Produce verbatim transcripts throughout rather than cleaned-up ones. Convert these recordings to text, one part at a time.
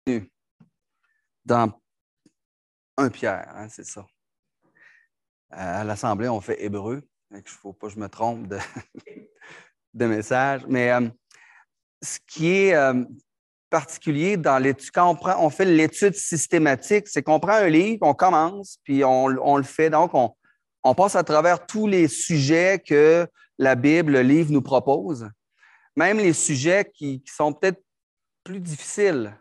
dans un Pierre, hein, c'est ça. À l'Assemblée, on fait hébreu. Il ne faut pas que je me trompe de, de message. Mais euh, ce qui est euh, particulier dans l'étude, quand on, prend, on fait l'étude systématique, c'est qu'on prend un livre, on commence, puis on, on le fait. Donc, on, on passe à travers tous les sujets que la Bible, le livre nous propose, même les sujets qui, qui sont peut-être plus difficiles.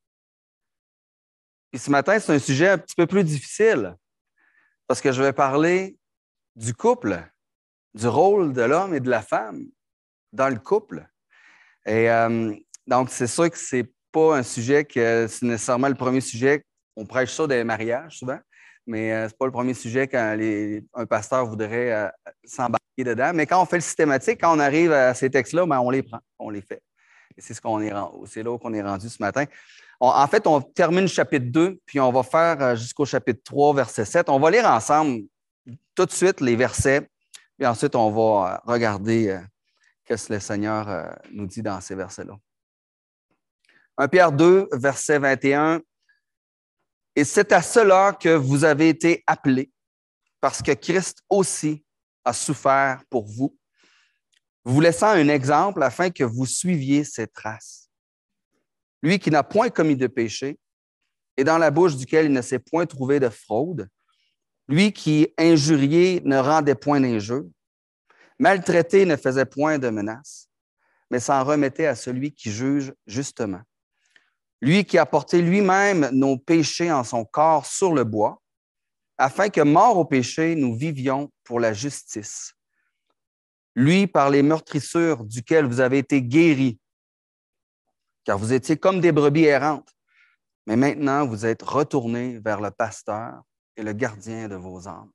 Puis ce matin, c'est un sujet un petit peu plus difficile parce que je vais parler du couple, du rôle de l'homme et de la femme dans le couple. Et euh, donc, c'est sûr que c'est pas un sujet que c'est nécessairement le premier sujet. On prêche ça des mariages souvent, mais euh, c'est pas le premier sujet quand les, un pasteur voudrait euh, s'embarquer dedans. Mais quand on fait le systématique, quand on arrive à ces textes-là, ben, on les prend, on les fait. Et c'est ce qu'on est rendu, c'est là qu'on est rendu ce matin. On, en fait, on termine le chapitre deux, puis on va faire jusqu'au chapitre trois, verset sept. On va lire ensemble tout de suite les versets, puis ensuite, on va regarder euh, qu'est-ce que le Seigneur euh, nous dit dans ces versets-là. premier Pierre deux, verset vingt et un. « Et c'est à cela que vous avez été appelés, parce que Christ aussi a souffert pour vous, vous laissant un exemple afin que vous suiviez ses traces. Lui qui n'a point commis de péché, et dans la bouche duquel il ne s'est point trouvé de fraude, lui qui, injurié, ne rendait point d'injure, maltraité, ne faisait point de menaces, mais s'en remettait à celui qui juge justement. Lui qui a porté lui-même nos péchés en son corps sur le bois, afin que, morts au péché, nous vivions pour la justice. Lui, par les meurtrissures duquel vous avez été guéris, car vous étiez comme des brebis errantes, mais maintenant vous êtes retournés vers le pasteur et le gardien de vos âmes.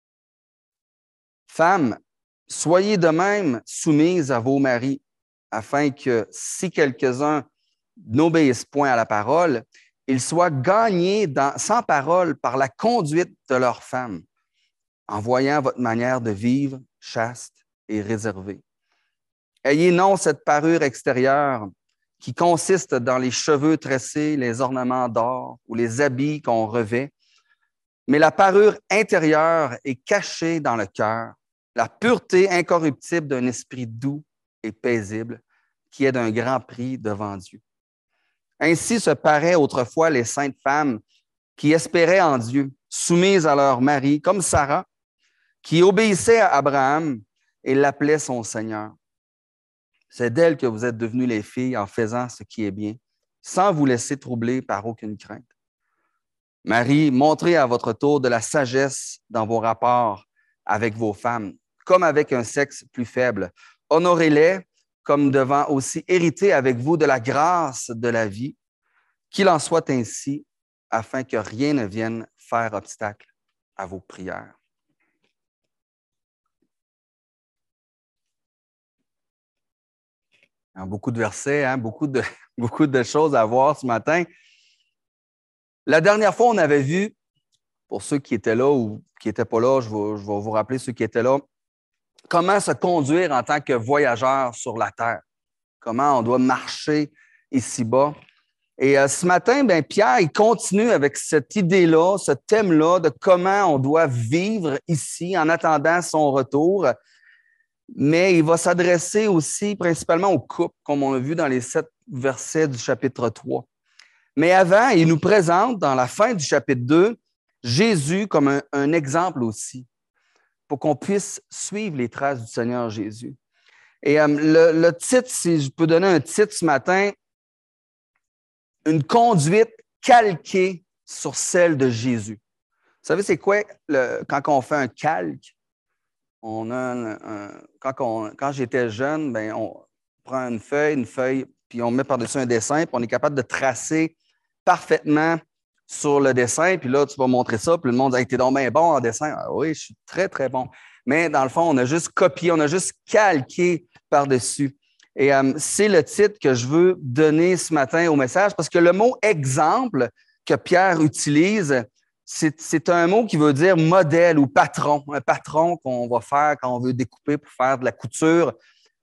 Femmes, soyez de même soumises à vos maris, afin que, si quelques-uns n'obéissent point à la parole, ils soient gagnés dans, sans parole par la conduite de leurs femmes, en voyant votre manière de vivre chaste et réservée. Ayez non cette parure extérieure qui consiste dans les cheveux tressés, les ornements d'or ou les habits qu'on revêt, mais la parure intérieure est cachée dans le cœur, la pureté incorruptible d'un esprit doux et paisible qui est d'un grand prix devant Dieu. Ainsi se paraient autrefois les saintes femmes qui espéraient en Dieu, soumises à leur mari, comme Sarah, qui obéissait à Abraham et l'appelait son Seigneur. C'est d'elle que vous êtes devenues les filles en faisant ce qui est bien, sans vous laisser troubler par aucune crainte. Marie, montrez à votre tour de la sagesse dans vos rapports avec vos femmes, comme avec un sexe plus faible. Honorez-les comme devant aussi hériter avec vous de la grâce de la vie, qu'il en soit ainsi, afin que rien ne vienne faire obstacle à vos prières. Alors, beaucoup de versets, hein, beaucoup de, beaucoup de choses à voir ce matin. La dernière fois, on avait vu, pour ceux qui étaient là ou qui n'étaient pas là, je vais, je vais vous rappeler ceux qui étaient là, comment se conduire en tant que voyageur sur la terre, comment on doit marcher ici-bas. Et euh, ce matin, ben, Pierre, il continue avec cette idée-là, ce thème-là de comment on doit vivre ici en attendant son retour. Mais il va s'adresser aussi principalement aux couples, comme on l'a vu dans les sept versets du chapitre trois. Mais avant, il nous présente, dans la fin du chapitre deux, Jésus comme un, un exemple aussi, pour qu'on puisse suivre les traces du Seigneur Jésus. Et euh, le, le titre, si je peux donner un titre ce matin, une conduite calquée sur celle de Jésus. Vous savez, c'est quoi le, quand on fait un calque? On a un, un, quand, on, quand j'étais jeune, ben, on prend une feuille, une feuille, puis on met par-dessus un dessin, puis on est capable de tracer parfaitement sur le dessin, puis là, tu vas montrer ça, puis le monde dit hey, « t'es donc bien bon en dessin. » Ah, oui, je suis très, très bon. Mais dans le fond, on a juste copié, on a juste calqué par-dessus. Et euh, c'est le titre que je veux donner ce matin au message, parce que le mot « exemple » que Pierre utilise, c'est, c'est un mot qui veut dire modèle ou patron, un patron qu'on va faire quand on veut découper pour faire de la couture.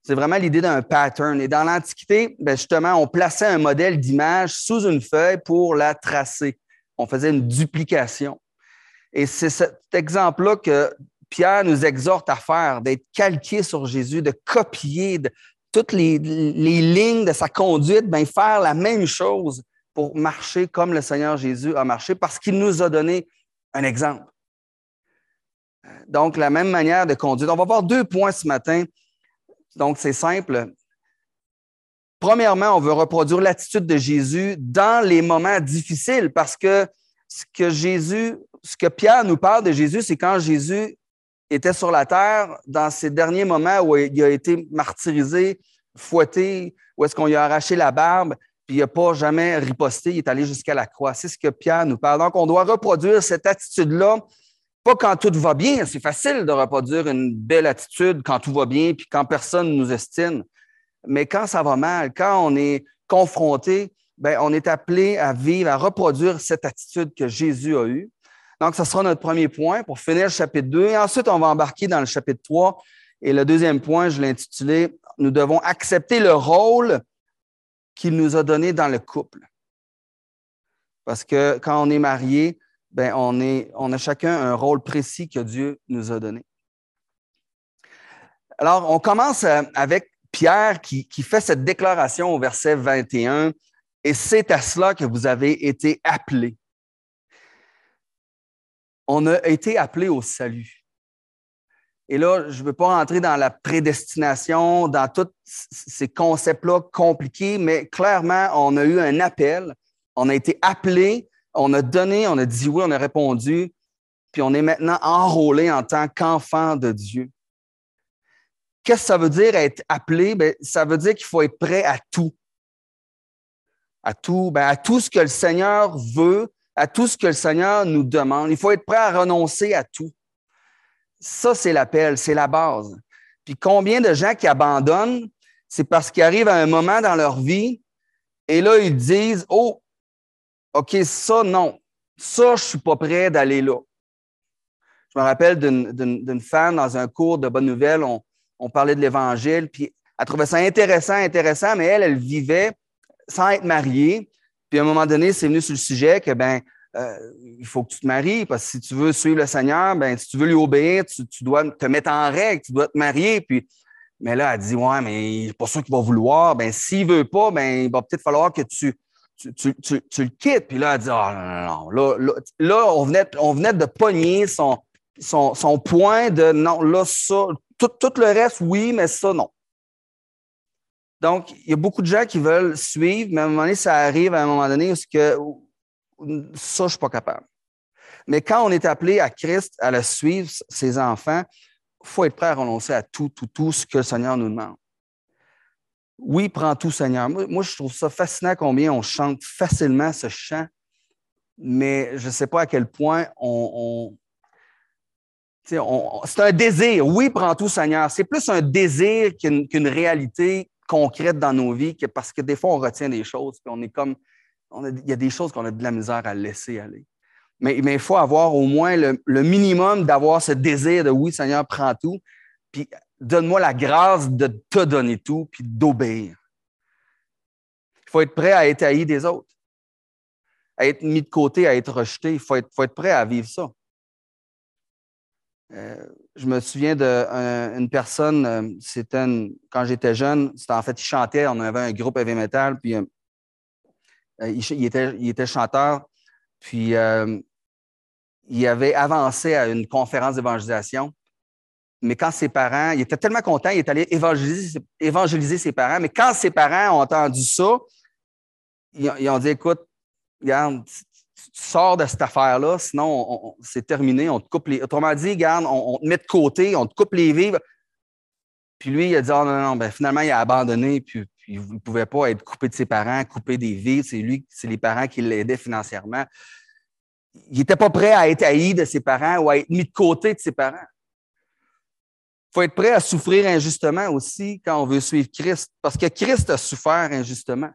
C'est vraiment l'idée d'un pattern. Et dans l'Antiquité, bien justement, on plaçait un modèle d'image sous une feuille pour la tracer. On faisait une duplication. Et c'est cet exemple-là que Pierre nous exhorte à faire, d'être calqué sur Jésus, de copier de, toutes les, les lignes de sa conduite, bien, faire la même chose pour marcher comme le Seigneur Jésus a marché, parce qu'il nous a donné un exemple. Donc, la même manière de conduire. On va voir deux points ce matin. Donc, c'est simple. Premièrement, on veut reproduire l'attitude de Jésus dans les moments difficiles, parce que ce que Jésus, ce que Pierre nous parle de Jésus, c'est quand Jésus était sur la terre, dans ces derniers moments où il a été martyrisé, fouetté, où est-ce qu'on lui a arraché la barbe, puis il n'a pas jamais riposté, il est allé jusqu'à la croix. C'est ce que Pierre nous parle. Donc, on doit reproduire cette attitude-là, pas quand tout va bien. C'est facile de reproduire une belle attitude quand tout va bien, puis quand personne nous estime. Mais quand ça va mal, quand on est confronté, bien, on est appelé à vivre, à reproduire cette attitude que Jésus a eue. Donc, ce sera notre premier point pour finir le chapitre deux. Et ensuite, on va embarquer dans le chapitre trois. Et le deuxième point, je l'ai intitulé « Nous devons accepter le rôle qu'il nous a donné dans le couple. » Parce que quand on est marié, ben on, est, on a chacun un rôle précis que Dieu nous a donné. Alors, on commence avec Pierre qui, qui fait cette déclaration au verset vingt et un. « Et c'est à cela que vous avez été appelés. » On a été appelés au salut. Et là, je ne veux pas rentrer dans la prédestination, dans tous ces concepts-là compliqués, mais clairement, on a eu un appel, on a été appelés, on a donné, on a dit oui, on a répondu, puis on est maintenant enrôlé en tant qu'enfant de Dieu. Qu'est-ce que ça veut dire être appelé? Bien, ça veut dire qu'il faut être prêt à tout. À tout, bien, à tout ce que le Seigneur veut, à tout ce que le Seigneur nous demande. Il faut être prêt à renoncer à tout. Ça, c'est l'appel, c'est la base. Puis combien de gens qui abandonnent, c'est parce qu'ils arrivent à un moment dans leur vie et là, ils disent « Oh, OK, ça, non. Ça, je ne suis pas prêt d'aller là. » Je me rappelle d'une, d'une, d'une femme dans un cours de Bonne Nouvelle, on, on parlait de l'Évangile, puis elle trouvait ça intéressant, intéressant, mais elle, elle vivait sans être mariée. Puis à un moment donné, c'est venu sur le sujet que, ben, euh, il faut que tu te maries, parce que si tu veux suivre le Seigneur, ben, si tu veux lui obéir, tu, tu dois te mettre en règle, tu dois te marier. Puis, mais là, elle dit, ouais, mais c'est pas sûr qu'il va vouloir. Ben, s'il veut pas, ben, il va peut-être falloir que tu, tu, tu, tu, tu le quittes. Puis là, elle dit, ah, oh, non, non, non. Là, là, là, on venait, on venait de pogner son, son, son point de non, là, ça, tout, tout le reste, oui, mais ça, non. Donc, il y a beaucoup de gens qui veulent suivre, mais à un moment donné, ça arrive à un moment donné où que, ça, je ne suis pas capable. Mais quand on est appelé à Christ, à le suivre, ses enfants, il faut être prêt à renoncer à tout, tout, tout ce que le Seigneur nous demande. Oui, prends tout, Seigneur. Moi, moi, je trouve ça fascinant combien on chante facilement ce chant, mais je ne sais pas à quel point on... on, on c'est un désir. Oui, prends tout, Seigneur. C'est plus un désir qu'une, qu'une réalité concrète dans nos vies, que parce que des fois, on retient des choses, puis on est comme, on a, il y a des choses qu'on a de la misère à laisser aller. Mais, mais il faut avoir au moins le, le minimum d'avoir ce désir de oui, Seigneur, prends tout, puis donne-moi la grâce de te donner tout, puis d'obéir. Il faut être prêt à être haï des autres, à être mis de côté, à être rejeté. Il faut être, faut être prêt à vivre ça. Euh, je me souviens d'une personne, euh, c'était une, quand j'étais jeune, c'était en fait, il chantait, on avait un groupe heavy metal, puis euh, il, il, était, il était chanteur, puis euh, il avait avancé à une conférence d'évangélisation, mais quand ses parents, il était tellement content, il est allé évangéliser, évangéliser ses parents, mais quand ses parents ont entendu ça, ils, ils ont dit, écoute, regarde, tu sors de cette affaire-là, sinon on, on, c'est terminé, on te coupe les... Autrement dit, regarde, on, on te met de côté, on te coupe les vivres. Puis lui, il a dit, oh, non, non, ben, finalement, il a abandonné, puis, puis il ne pouvait pas être coupé de ses parents, coupé des vivres. C'est lui, c'est les parents qui l'aidaient financièrement. Il n'était pas prêt à être haï de ses parents ou à être mis de côté de ses parents. Il faut être prêt à souffrir injustement aussi quand on veut suivre Christ, parce que Christ a souffert injustement.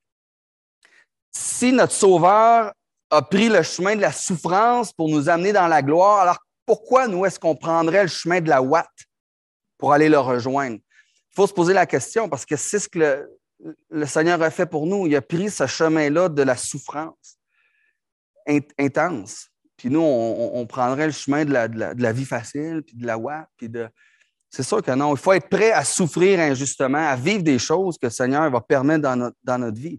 Si notre Sauveur a pris le chemin de la souffrance pour nous amener dans la gloire, alors pourquoi nous, est-ce qu'on prendrait le chemin de la ouate pour aller le rejoindre? Il faut se poser la question parce que c'est ce que le, le Seigneur a fait pour nous. Il a pris ce chemin-là de la souffrance intense. Puis nous, on, on prendrait le chemin de la, de la, de la vie facile, puis de la W A P, puis de... C'est sûr que non. Il faut être prêt à souffrir injustement, à vivre des choses que le Seigneur va permettre dans notre, dans notre vie.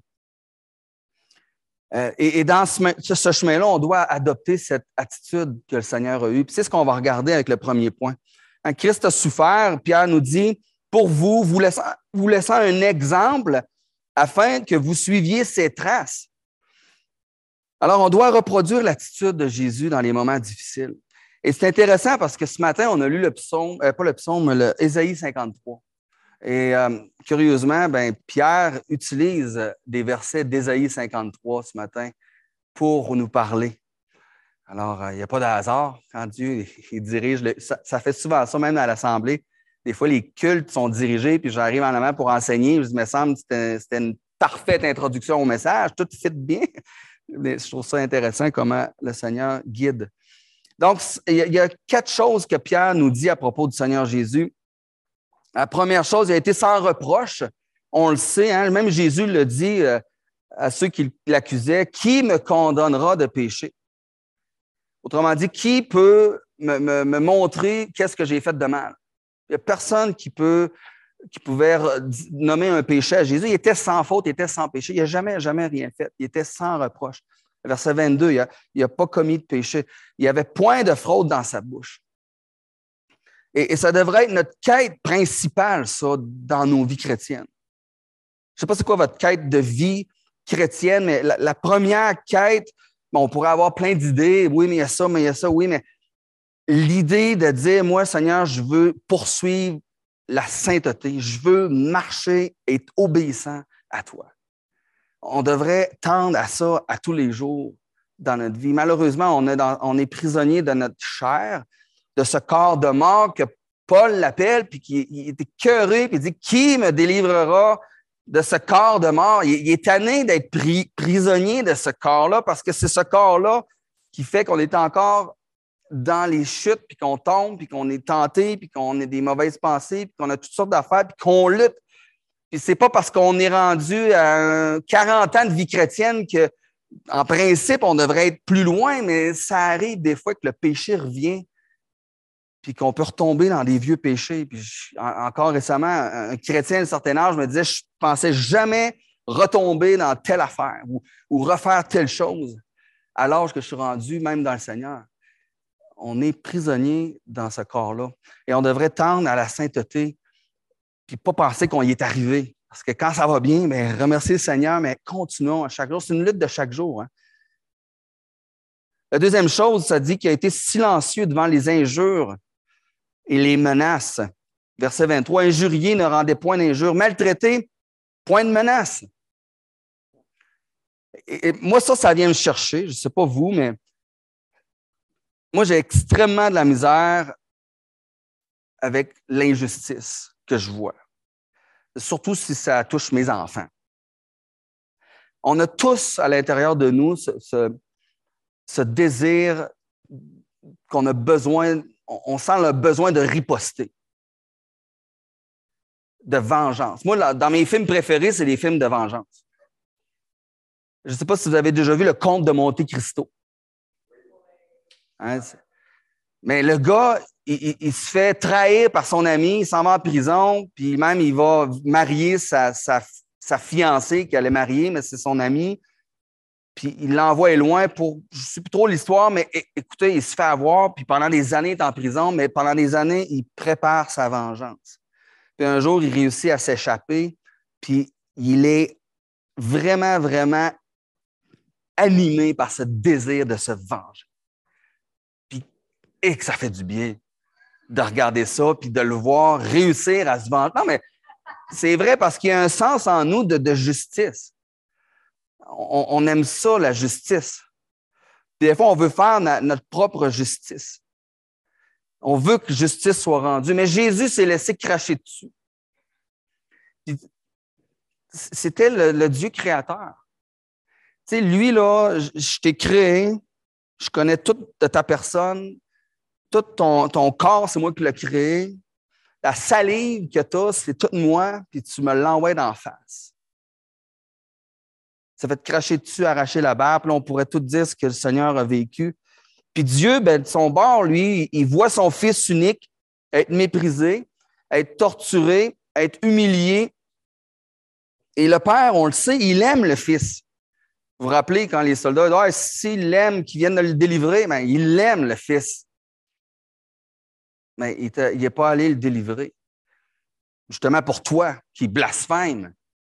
Euh, et, et dans ce, ce chemin-là, on doit adopter cette attitude que le Seigneur a eue. Puis c'est ce qu'on va regarder avec le premier point. Quand Christ a souffert, Pierre nous dit, pour vous, vous laissant, vous laissant un exemple afin que vous suiviez ses traces. Alors, on doit reproduire l'attitude de Jésus dans les moments difficiles. Et c'est intéressant parce que ce matin, on a lu le psaume, euh, pas le psaume, mais le Ésaïe cinquante-trois. Et euh, curieusement, ben, Pierre utilise des versets d'Ésaïe cinquante-trois ce matin pour nous parler. Alors, il euh, n'y a pas de hasard quand Dieu il dirige. Le, ça, ça fait souvent ça, même à l'Assemblée. Des fois, les cultes sont dirigés, puis j'arrive en avant pour enseigner. Je me me semble que c'était, c'était une parfaite introduction au message. Tout fit bien. Mais je trouve ça intéressant comment le Seigneur guide. Donc, il y a quatre choses que Pierre nous dit à propos du Seigneur Jésus. La première chose, il a été sans reproche. On le sait, hein? Même Jésus le dit euh, à ceux qui l'accusaient, « Qui me condamnera de péché? » Autrement dit, qui peut me, me, me montrer qu'est-ce que j'ai fait de mal? Il n'y a personne qui peut, qui pouvait nommer un péché à Jésus. Il était sans faute, il était sans péché. Il n'a jamais, jamais rien fait. Il était sans reproche. Verset vingt-deux, il n'a pas commis de péché. Il n'y avait point de fraude dans sa bouche. Et, et ça devrait être notre quête principale, ça, dans nos vies chrétiennes. Je ne sais pas c'est quoi votre quête de vie chrétienne, mais la, la première quête, bon, on pourrait avoir plein d'idées. Oui, mais il y a ça, mais il y a ça, oui, mais l'idée de dire, moi, Seigneur, je veux poursuivre la sainteté. Je veux marcher et être obéissant à toi. On devrait tendre à ça à tous les jours dans notre vie. Malheureusement, on est, dans, on est prisonnier de notre chair, de ce corps de mort que Paul l'appelle, puis qui il est écœuré, puis il dit, qui me délivrera de ce corps de mort? Il, il est tanné d'être pri, prisonnier de ce corps-là parce que c'est ce corps-là qui fait qu'on est encore dans les chutes, puis qu'on tombe, puis qu'on est tenté, puis qu'on a des mauvaises pensées, puis qu'on a toutes sortes d'affaires, puis qu'on lutte. Puis c'est pas parce qu'on est rendu à quarante ans de vie chrétienne que, en principe, on devrait être plus loin, mais ça arrive des fois que le péché revient, puis qu'on peut retomber dans des vieux péchés. Puis je, encore récemment, un chrétien d'un certain âge me disait, je pensais jamais retomber dans telle affaire ou, ou refaire telle chose à l'âge que je suis rendu, même dans le Seigneur. On est prisonnier dans ce corps-là. Et on devrait tendre à la sainteté, puis pas penser qu'on y est arrivé. Parce que quand ça va bien, bien remercier le Seigneur, mais continuons à chaque jour. C'est une lutte de chaque jour. Hein? La deuxième chose, ça dit qu'il a été silencieux devant les injures et les menaces. Verset vingt-trois, injurié ne rendait point d'injure, maltraité, point de menace. Et, et moi, ça, ça vient me chercher. Je ne sais pas vous, mais moi, j'ai extrêmement de la misère avec l'injustice que je vois. Surtout si ça touche mes enfants. On a tous à l'intérieur de nous ce, ce, ce désir qu'on a besoin, on sent le besoin de riposter, de vengeance. Moi, là, dans mes films préférés, c'est les films de vengeance. Je ne sais pas si vous avez déjà vu Le Comte de Monte Cristo. Hein, mais le gars, il, il, il se fait trahir par son ami, il s'en va en prison, puis même il va marier sa, sa, sa fiancée qu'il allait marier, mais c'est son ami. Puis il l'envoie loin pour, je ne sais plus trop l'histoire, mais écoutez, il se fait avoir, puis pendant des années, il est en prison, mais pendant des années, il prépare sa vengeance. Puis un jour, il réussit à s'échapper, puis il est vraiment, vraiment animé par ce désir de se venger. Et que ça fait du bien de regarder ça puis de le voir réussir à se venger. Non, mais c'est vrai parce qu'il y a un sens en nous de, de justice. On, on aime ça, la justice. Des fois, on veut faire na, notre propre justice. On veut que justice soit rendue. Mais Jésus s'est laissé cracher dessus. Puis, c'était le, le Dieu créateur. Tu sais, lui, là, je, je t'ai créé, je connais toute de ta personne, tout ton, ton corps, c'est moi qui l'ai créé. la salive que tu as, c'est tout moi, puis tu me l'envoies d'en face. Ça fait te cracher dessus, arracher la barbe, puis là, on pourrait tout dire ce que le Seigneur a vécu. Puis Dieu, ben, de son bord, lui, il voit son fils unique être méprisé, être torturé, être humilié. Et le Père, on le sait, il aime le Fils. Vous vous rappelez quand les soldats disent ah, s'il l'aime, qu'il vienne de le délivrer, ben, il aime le Fils. Mais il n'est pas allé le délivrer. Justement pour toi, qui blasphème.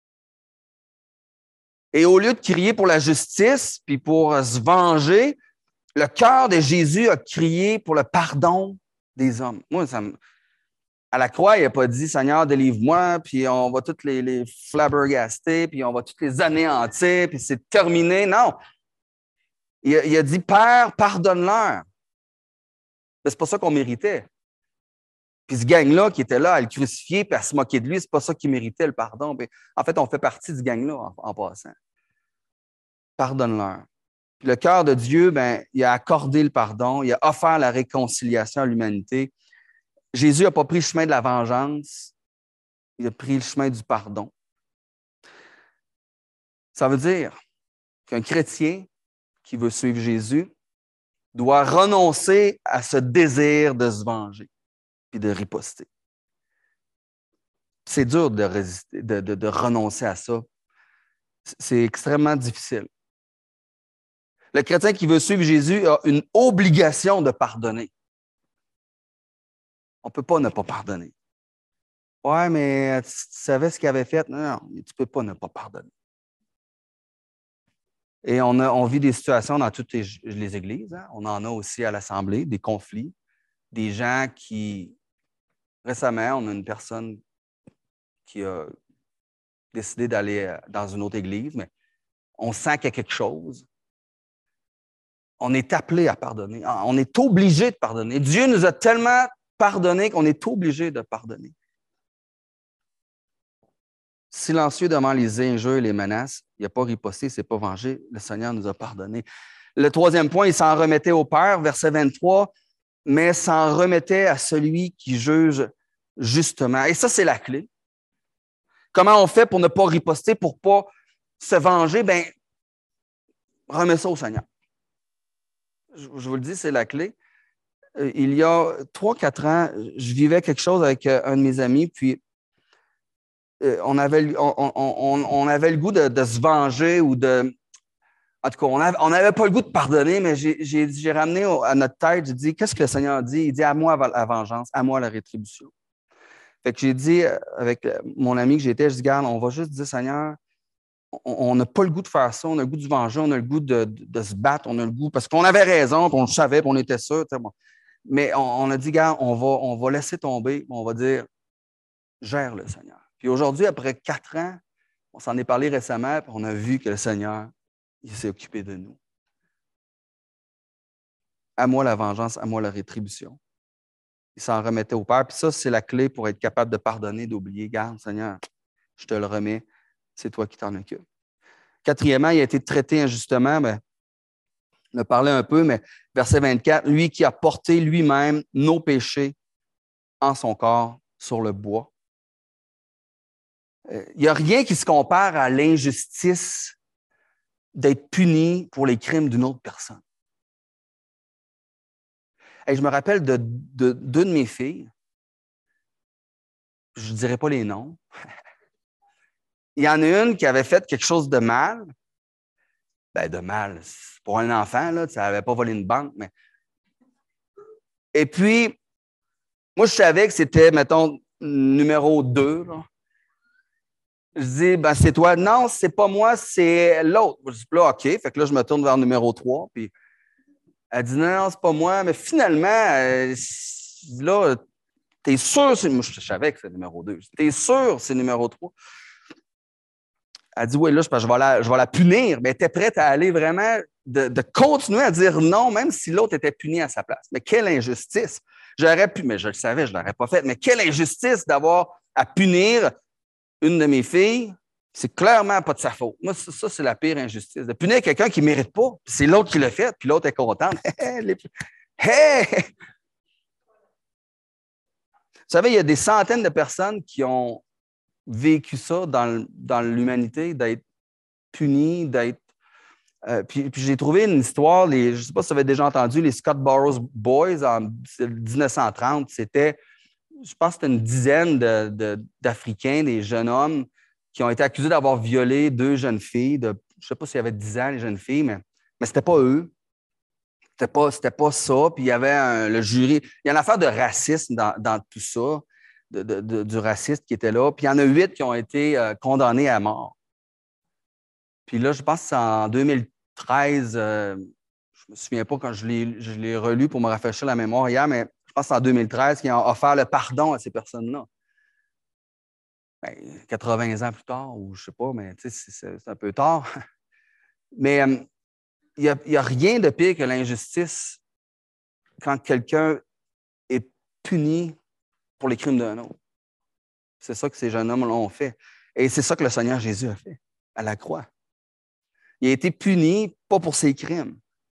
Et au lieu de crier pour la justice, puis pour se venger, le cœur de Jésus a crié pour le pardon des hommes. Moi, ça me... À la croix, il n'a pas dit « Seigneur, délivre-moi », puis on va toutes les, les flabbergaster, puis on va toutes les anéantir, puis c'est terminé. Non. Il a, il a dit « Père, pardonne-leur ». C'est pas ça qu'on méritait. Puis ce gang-là qui était là à le crucifier puis à se moquer de lui, c'est pas ça qui méritait le pardon. Puis, en fait, on fait partie du gang-là en, en passant. Pardonne-leur. Puis le cœur de Dieu, ben, il a accordé le pardon, il a offert la réconciliation à l'humanité. Jésus n'a pas pris le chemin de la vengeance, il a pris le chemin du pardon. Ça veut dire qu'un chrétien qui veut suivre Jésus doit renoncer à ce désir de se venger puis de riposter. C'est dur de, résister, de, de, de renoncer à ça. C'est extrêmement difficile. Le chrétien qui veut suivre Jésus a une obligation de pardonner. On ne peut pas ne pas pardonner. Ouais, mais tu savais ce qu'il avait fait? Non, non, tu ne peux pas ne pas pardonner. Et on, a, on vit des situations dans toutes les, les églises. Hein? On en a aussi à l'Assemblée, des conflits, des gens qui... Récemment, on a une personne qui a décidé d'aller dans une autre église, mais on sent qu'il y a quelque chose. On est appelé à pardonner. On est obligé de pardonner. Dieu nous a tellement pardonné qu'on est obligé de pardonner. Silencieux devant les injures et les menaces, il n'a pas riposté, il ne s'est pas vengé. Le Seigneur nous a pardonné. Le troisième point, il s'en remettait au Père, verset vingt-trois, mais s'en remettait à celui qui juge justement. Et ça, c'est la clé. Comment on fait pour ne pas riposter, pour ne pas se venger? Bien, remets ça au Seigneur. Je, je vous le dis, c'est la clé. Il y a trois, quatre ans, je vivais quelque chose avec un de mes amis, puis on avait, on, on, on, on avait le goût de, de se venger ou de... En tout cas, on n'avait pas le goût de pardonner, mais j'ai ramené à notre tête, j'ai dit, qu'est-ce que le Seigneur dit? Il dit, à moi la vengeance, à moi la rétribution. Fait que j'ai dit, avec mon ami que j'étais, je dis, regarde, on va juste dire, Seigneur, on n'a pas le goût de faire ça, on a le goût de se venger, on a le goût de, de, de se battre, on a le goût, parce qu'on avait raison, puis on le savait, puis on était sûr. Mais on, on a dit, regarde, on va, on va laisser tomber, on va dire, gère-le, Seigneur. Puis aujourd'hui, après quatre ans, on s'en est parlé récemment, puis on a vu que le Seigneur, il s'est occupé de nous. À moi la vengeance, à moi la rétribution. Il s'en remettait au Père. Puis ça, c'est la clé pour être capable de pardonner, d'oublier. Garde, Seigneur, je te le remets, c'est toi qui t'en occupes. Quatrièmement, il a été traité injustement. Bien, on a parlé un peu, mais verset vingt-quatre, lui qui a porté lui-même nos péchés en son corps sur le bois. Il n'y a rien qui se compare à l'injustice d'être puni pour les crimes d'une autre personne. Et je me rappelle de, de, deux de mes filles, je ne dirai pas les noms. Il y en a une qui avait fait quelque chose de mal. Ben, de mal, pour un enfant, là, ça n'avait pas volé une banque, mais. Et puis, moi, je savais que c'était, mettons, numéro deux. Là. Je dis, ben, c'est toi. Non, c'est pas moi, c'est l'autre. Je dis, là, OK. Fait que là, je me tourne vers numéro trois. Puis elle dit, non, non, c'est pas moi. Mais finalement, euh, là, t'es sûr, c'est... Moi, je savais que c'est numéro deux. T'es sûr, c'est numéro trois. Elle dit, oui, là, je vais la, je vais la punir. Mais elle était prête à aller vraiment, de, de continuer à dire non, même si l'autre était puni à sa place. Mais quelle injustice! J'aurais pu, mais je le savais, je ne l'aurais pas fait. Mais quelle injustice d'avoir à punir une de mes filles, c'est clairement pas de sa faute. Moi, ça, ça c'est la pire injustice. De punir quelqu'un qui ne mérite pas, puis c'est l'autre qui l'a fait, puis l'autre est contente. Hey! savez, il y a des centaines de personnes qui ont vécu ça dans, dans l'humanité, d'être punis, d'être... Euh, puis, puis j'ai trouvé une histoire, les, je ne sais pas si vous avez déjà entendu, les Scottsboro Boys en dix-neuf cent trente, c'était, je pense que c'était une dizaine de, de, d'Africains, des jeunes hommes, qui ont été accusés d'avoir violé deux jeunes filles, de, je ne sais pas s'il y avait dix ans, les jeunes filles, mais, mais ce n'était pas eux. C'était pas, c'était pas ça. Puis il y avait un, le jury. Il y a une affaire de racisme dans, dans tout ça, de, de, de, du raciste qui était là. Puis il y en a huit qui ont été euh, condamnés à mort. Puis là, je pense que c'est en deux mille treize, euh, je ne me souviens pas quand je l'ai, je l'ai relu pour me rafraîchir la mémoire hier, mais je pense que c'est en deux mille treize qu'ils ont offert le pardon à ces personnes-là. Ben, quatre-vingts ans plus tard, ou je ne sais pas, mais c'est, c'est, c'est un peu tard. Mais euh, il n'y a, a rien de pire que l'injustice quand quelqu'un est puni pour les crimes d'un autre. C'est ça que ces jeunes hommes l'ont fait. Et c'est ça que le Seigneur Jésus a fait à la croix. Il a été puni, pas pour ses crimes.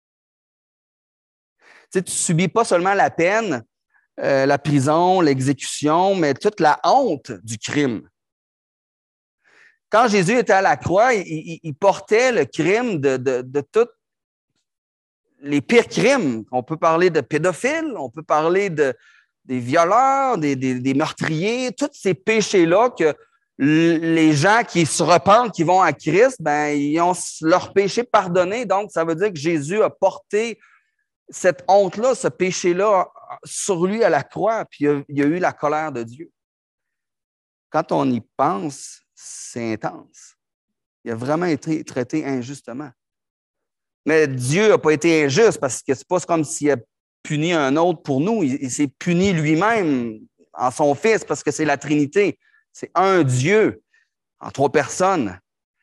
Tu sais, tu ne subis pas seulement la peine, euh, la prison, l'exécution, mais toute la honte du crime. Quand Jésus était à la croix, il, il, il portait le crime de, de, de tous les pires crimes. On peut parler de pédophiles, on peut parler de, des violeurs, des, des, des meurtriers, tous ces péchés-là que les gens qui se repentent, qui vont à Christ, ben, ils ont leur péché pardonné. Donc, ça veut dire que Jésus a porté cette honte-là, ce péché-là sur lui à la croix, puis il y a eu la colère de Dieu. Quand on y pense, c'est intense. Il a vraiment été traité injustement. Mais Dieu n'a pas été injuste parce que c'est pas comme s'il a puni un autre pour nous. Il, il s'est puni lui-même en son Fils parce que c'est la Trinité. C'est un Dieu en trois personnes.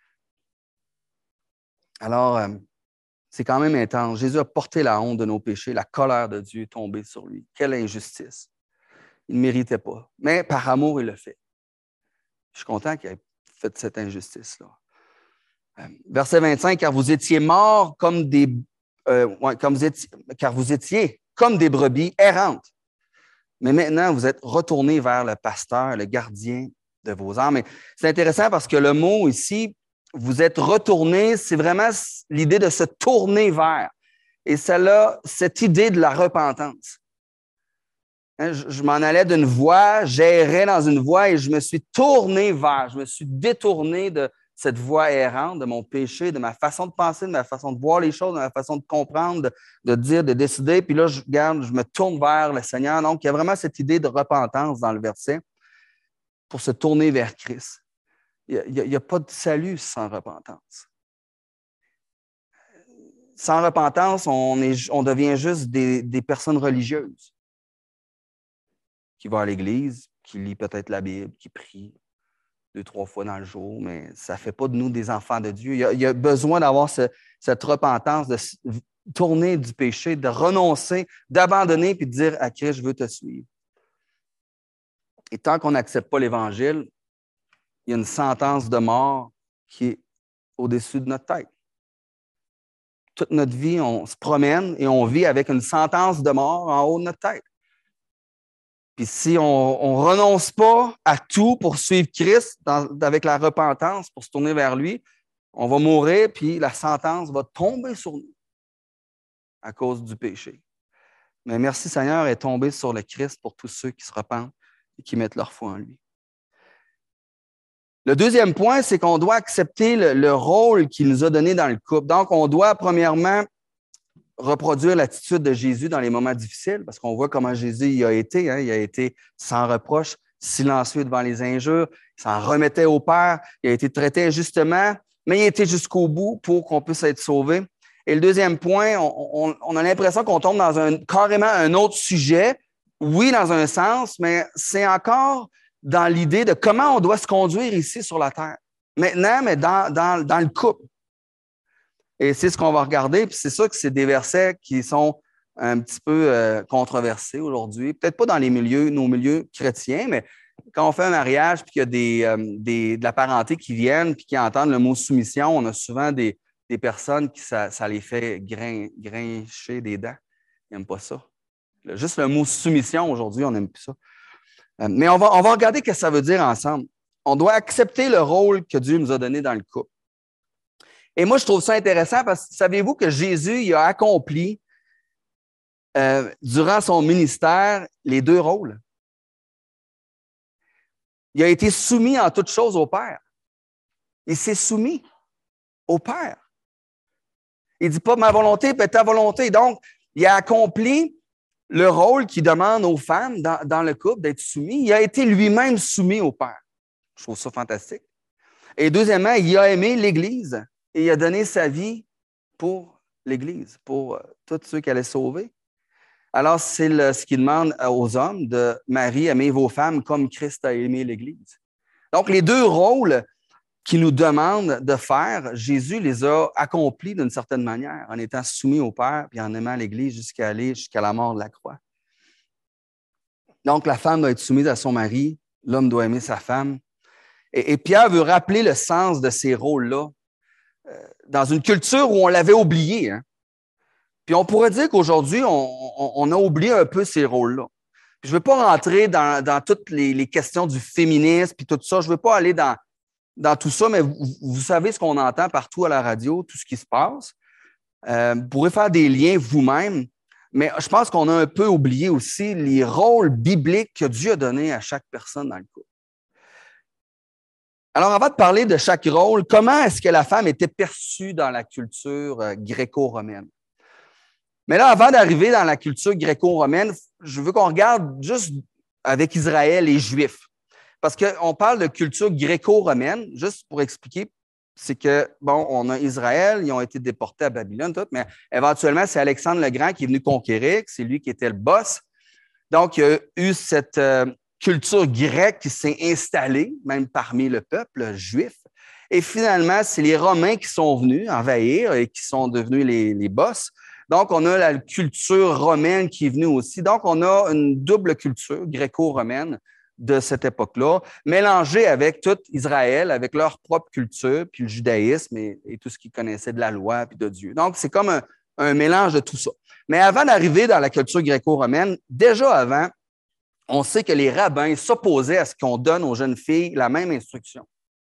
Alors, euh, c'est quand même intense. Jésus a porté la honte de nos péchés. La colère de Dieu est tombée sur lui. Quelle injustice. Il ne méritait pas. Mais par amour, il l'a fait. Je suis content qu'il ait fait cette injustice-là. Verset vingt-cinq, car vous étiez morts comme des, euh, ouais, comme vous étiez, car vous étiez comme des brebis errantes. Mais maintenant, vous êtes retournés vers le pasteur, le gardien de vos âmes. Et c'est intéressant parce que le mot ici, vous êtes retournés, c'est vraiment l'idée de se tourner vers. Et celle-là, cette idée de la repentance. Hein, je, je m'en allais d'une voie, j'errais dans une voie et je me suis tourné vers, je me suis détourné de cette voie errante, de mon péché, de ma façon de penser, de ma façon de voir les choses, de ma façon de comprendre, de, de dire, de décider. Puis là, je regarde, je me tourne vers le Seigneur. Donc, il y a vraiment cette idée de repentance dans le verset pour se tourner vers Christ. Il n'y a, a, a pas de salut sans repentance. Sans repentance, on, est, on devient juste des, des personnes religieuses qui vont à l'église, qui lisent peut-être la Bible, qui prient deux, trois fois dans le jour, mais ça ne fait pas de nous des enfants de Dieu. Il y a, il y a besoin d'avoir ce, cette repentance, de tourner du péché, de renoncer, d'abandonner puis de dire à Christ, je veux te suivre. Et tant qu'on n'accepte pas l'Évangile, il y a une sentence de mort qui est au-dessus de notre tête. Toute notre vie, on se promène et on vit avec une sentence de mort en haut de notre tête. Puis si on ne renonce pas à tout pour suivre Christ dans, avec la repentance, pour se tourner vers lui, on va mourir, puis la sentence va tomber sur nous à cause du péché. Mais merci Seigneur est tombé sur le Christ pour tous ceux qui se repentent et qui mettent leur foi en lui. Le deuxième point, c'est qu'on doit accepter le, le rôle qu'il nous a donné dans le couple. Donc, on doit premièrement reproduire l'attitude de Jésus dans les moments difficiles, parce qu'on voit comment Jésus y a été. Hein, il a été sans reproche, silencieux devant les injures, il s'en remettait au Père, il a été traité injustement, mais il a été jusqu'au bout pour qu'on puisse être sauvé. Et le deuxième point, on, on, on a l'impression qu'on tombe dans un, carrément un autre sujet. Oui, dans un sens, mais c'est encore dans l'idée de comment on doit se conduire ici sur la terre. Maintenant, mais dans, dans, dans le couple. Et c'est ce qu'on va regarder. Puis c'est sûr que c'est des versets qui sont un petit peu euh, controversés aujourd'hui. Peut-être pas dans les milieux, nos milieux chrétiens, mais quand on fait un mariage puis qu'il y a des, euh, des, de la parenté qui viennent puis qui entendent le mot soumission, on a souvent des, des personnes qui ça, ça les fait grin, grincher des dents. Ils n'aiment pas ça. Juste le mot soumission, aujourd'hui, on n'aime plus ça. Mais on va, on va regarder ce que ça veut dire ensemble. On doit accepter le rôle que Dieu nous a donné dans le couple. Et moi, je trouve ça intéressant parce que savez-vous que Jésus il a accompli euh, durant son ministère les deux rôles? Il a été soumis en toutes choses au Père. Il s'est soumis au Père. Il ne dit pas ma volonté, mais ta volonté. Donc, il a accompli le rôle qu'il demande aux femmes dans, dans le couple d'être soumis. Il a été lui-même soumis au Père. Je trouve ça fantastique. Et deuxièmement, il a aimé l'Église et il a donné sa vie pour l'Église, pour euh, tous ceux qu'il allait sauver. Alors, c'est le, ce qu'il demande aux hommes de Marie, aimez vos femmes comme Christ a aimé l'Église. Donc, les deux rôles qu'il nous demande de faire, Jésus les a accomplis d'une certaine manière, en étant soumis au Père et en aimant l'Église jusqu'à aller jusqu'à la mort de la croix. Donc, la femme doit être soumise à son mari, l'homme doit aimer sa femme. Et, et Pierre veut rappeler le sens de ces rôles-là euh, dans une culture où on l'avait oublié. Hein. Puis on pourrait dire qu'aujourd'hui, on, on, on a oublié un peu ces rôles-là. Puis je ne veux pas rentrer dans, dans toutes les, les questions du féminisme puis tout ça. Je ne veux pas aller dans, dans tout ça, mais vous, vous savez ce qu'on entend partout à la radio, tout ce qui se passe. Euh, vous pourrez faire des liens vous-même, mais je pense qu'on a un peu oublié aussi les rôles bibliques que Dieu a donnés à chaque personne dans le couple. Alors, avant de parler de chaque rôle, comment est-ce que la femme était perçue dans la culture euh, gréco-romaine? Mais là, avant d'arriver dans la culture gréco-romaine, je veux qu'on regarde juste avec Israël et les Juifs. Parce qu'on parle de culture gréco-romaine, juste pour expliquer, c'est que, bon, on a Israël, ils ont été déportés à Babylone, tout, mais éventuellement, c'est Alexandre le Grand qui est venu conquérir, c'est lui qui était le boss. Donc, il y a eu cette euh, culture grecque qui s'est installée, même parmi le peuple juif. Et finalement, c'est les Romains qui sont venus envahir et qui sont devenus les, les boss. Donc, on a la culture romaine qui est venue aussi. Donc, on a une double culture gréco-romaine de cette époque-là, mélangée avec tout Israël, avec leur propre culture, puis le judaïsme et, et tout ce qu'ils connaissaient de la loi puis de Dieu. Donc, c'est comme un, un mélange de tout ça. Mais avant d'arriver dans la culture gréco-romaine, déjà avant, on sait que les rabbins s'opposaient à ce qu'on donne aux jeunes filles la même instruction.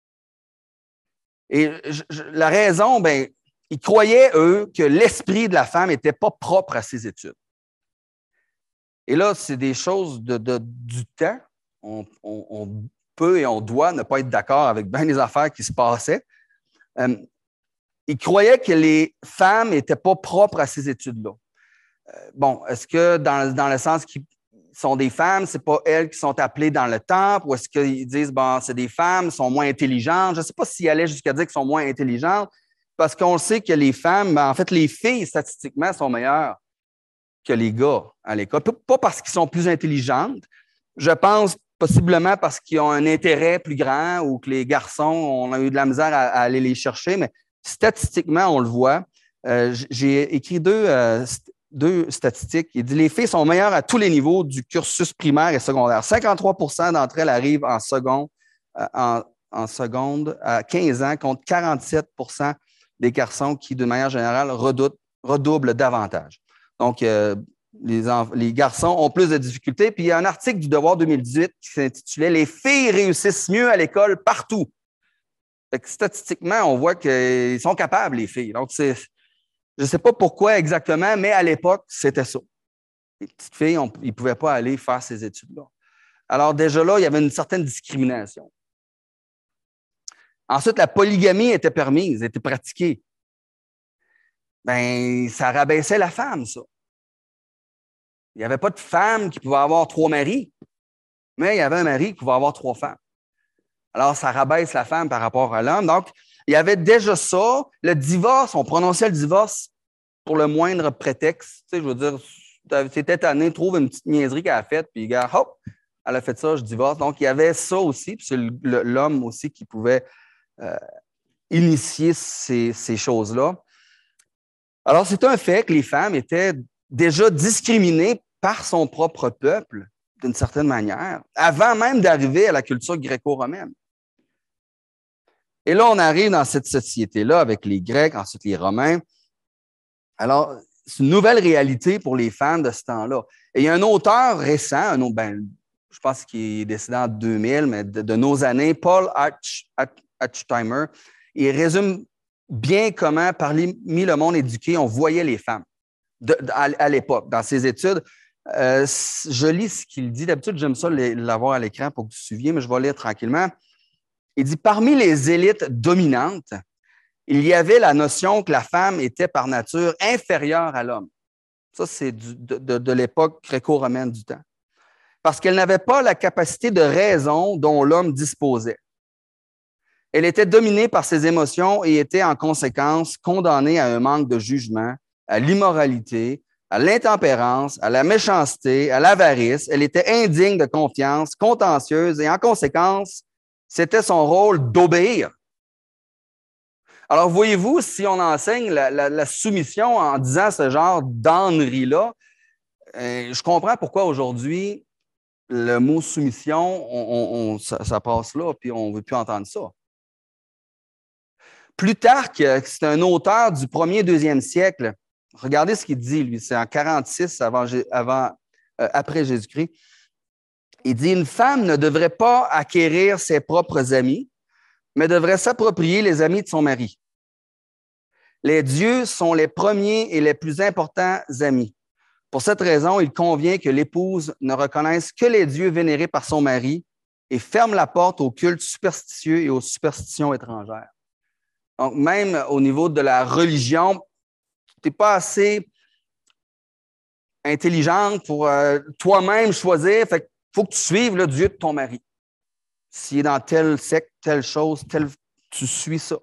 Et je, je, la raison, bien, ils croyaient, eux, que l'esprit de la femme n'était pas propre à ses études. Et là, c'est des choses de, de, du temps. On, on, on peut et on doit ne pas être d'accord avec bien les affaires qui se passaient. Euh, ils croyaient que les femmes n'étaient pas propres à ces études-là. Euh, bon, est-ce que dans, dans le sens qu'ils sont des femmes, ce n'est pas elles qui sont appelées dans le temple, ou est-ce qu'ils disent, bon, c'est des femmes, sont moins intelligentes? Je ne sais pas s'ils allaient jusqu'à dire qu'elles sont moins intelligentes, parce qu'on sait que les femmes, ben, en fait, les filles, statistiquement, sont meilleures que les gars à l'école. Pas parce qu'ils sont plus intelligentes, je pense possiblement parce qu'ils ont un intérêt plus grand ou que les garçons, on a eu de la misère à, à aller les chercher, mais statistiquement, on le voit. Euh, j'ai écrit deux, euh, deux statistiques. Il dit les filles sont meilleures à tous les niveaux du cursus primaire et secondaire. cinquante-trois pour cent d'entre elles arrivent en seconde, euh, en, en seconde à quinze ans, contre quarante-sept pour cent des garçons qui, d'une manière générale, redoutent, redoublent davantage. Donc, euh, les, les garçons ont plus de difficultés. Puis, il y a un article du Devoir deux mille dix-huit qui s'intitulait « Les filles réussissent mieux à l'école partout ». Statistiquement, on voit qu'ils sont capables, les filles. Donc, c'est, je ne sais pas pourquoi exactement, mais à l'époque, c'était ça. Les petites filles, on, ils ne pouvaient pas aller faire ces études-là. Alors, déjà là, il y avait une certaine discrimination. Ensuite, la polygamie était permise, était pratiquée. Bien, ça rabaissait la femme, ça. Il n'y avait pas de femme qui pouvait avoir trois maris, mais il y avait un mari qui pouvait avoir trois femmes. Alors, ça rabaisse la femme par rapport à l'homme. Donc, il y avait déjà ça. Le divorce, on prononçait le divorce pour le moindre prétexte. Tu sais, je veux dire, c'était tanné, trouve une petite niaiserie qu'elle a faite, puis gars, hop, elle a fait ça, je divorce. Donc, il y avait ça aussi, puis c'est l'homme aussi qui pouvait euh, initier ces, ces choses-là. Alors, c'est un fait que les femmes étaient déjà discriminées par son propre peuple, d'une certaine manière, avant même d'arriver à la culture gréco-romaine. Et là, on arrive dans cette société-là avec les Grecs, ensuite les Romains. Alors, c'est une nouvelle réalité pour les femmes de ce temps-là. Et il y a un auteur récent, un, ben, je pense qu'il est décédé en deux mille, mais de, de nos années, Paul Achtheimer, il résume bien comment, parmi le monde éduqué, on voyait les femmes de, de, à, à l'époque, dans ses études. Euh, je lis ce qu'il dit. D'habitude, j'aime ça l'avoir à l'écran pour que tu te souviennes, mais je vais lire tranquillement. Il dit, parmi les élites dominantes, il y avait la notion que la femme était par nature inférieure à l'homme. Ça, c'est de, de, de l'époque gréco-romaine du temps. Parce qu'elle n'avait pas la capacité de raison dont l'homme disposait. Elle était dominée par ses émotions et était en conséquence condamnée à un manque de jugement, à l'immoralité, à l'intempérance, à la méchanceté, à l'avarice. Elle était indigne de confiance, contentieuse et en conséquence, c'était son rôle d'obéir. Alors, voyez-vous, si on enseigne la, la, la soumission en disant ce genre d'ânerie-là, euh, je comprends pourquoi aujourd'hui, le mot soumission, on, on, on, ça, ça passe là, puis on ne veut plus entendre ça. Plutarque, c'est un auteur du premier et deuxième siècle. Regardez ce qu'il dit, lui. C'est en quarante-six avant, avant, euh, après Jésus-Christ. Il dit, une femme ne devrait pas acquérir ses propres amis, mais devrait s'approprier les amis de son mari. Les dieux sont les premiers et les plus importants amis. Pour cette raison, il convient que l'épouse ne reconnaisse que les dieux vénérés par son mari et ferme la porte aux cultes superstitieux et aux superstitions étrangères. Donc, même au niveau de la religion, tu n'es pas assez intelligente pour euh, toi-même choisir. Fait qu'il faut que tu suives le Dieu de ton mari. S'il est dans tel secte, telle chose, tel, tu suis ça.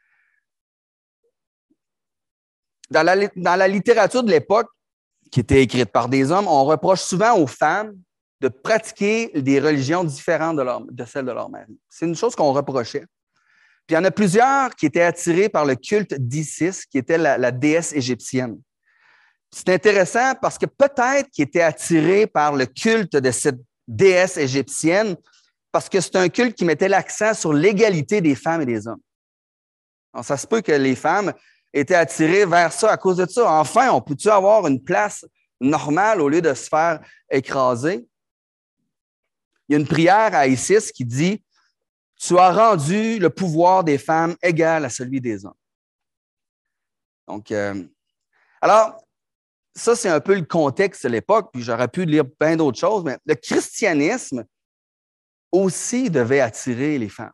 Dans la, dans la littérature de l'époque, qui était écrite par des hommes, on reproche souvent aux femmes de pratiquer des religions différentes de, leur, de celles de leur mari. C'est une chose qu'on reprochait. Puis il y en a plusieurs qui étaient attirés par le culte d'Isis, qui était la, la déesse égyptienne. C'est intéressant parce que peut-être qu'ils étaient attirés par le culte de cette déesse égyptienne parce que c'est un culte qui mettait l'accent sur l'égalité des femmes et des hommes. Alors, ça se peut que les femmes étaient attirées vers ça à cause de ça. Enfin, on peut-tu avoir une place normale au lieu de se faire écraser? Il y a une prière à Isis qui dit « Tu as rendu le pouvoir des femmes égal à celui des hommes. » Donc, euh, alors, ça, c'est un peu le contexte de l'époque, puis j'aurais pu lire plein d'autres choses, mais le christianisme aussi devait attirer les femmes.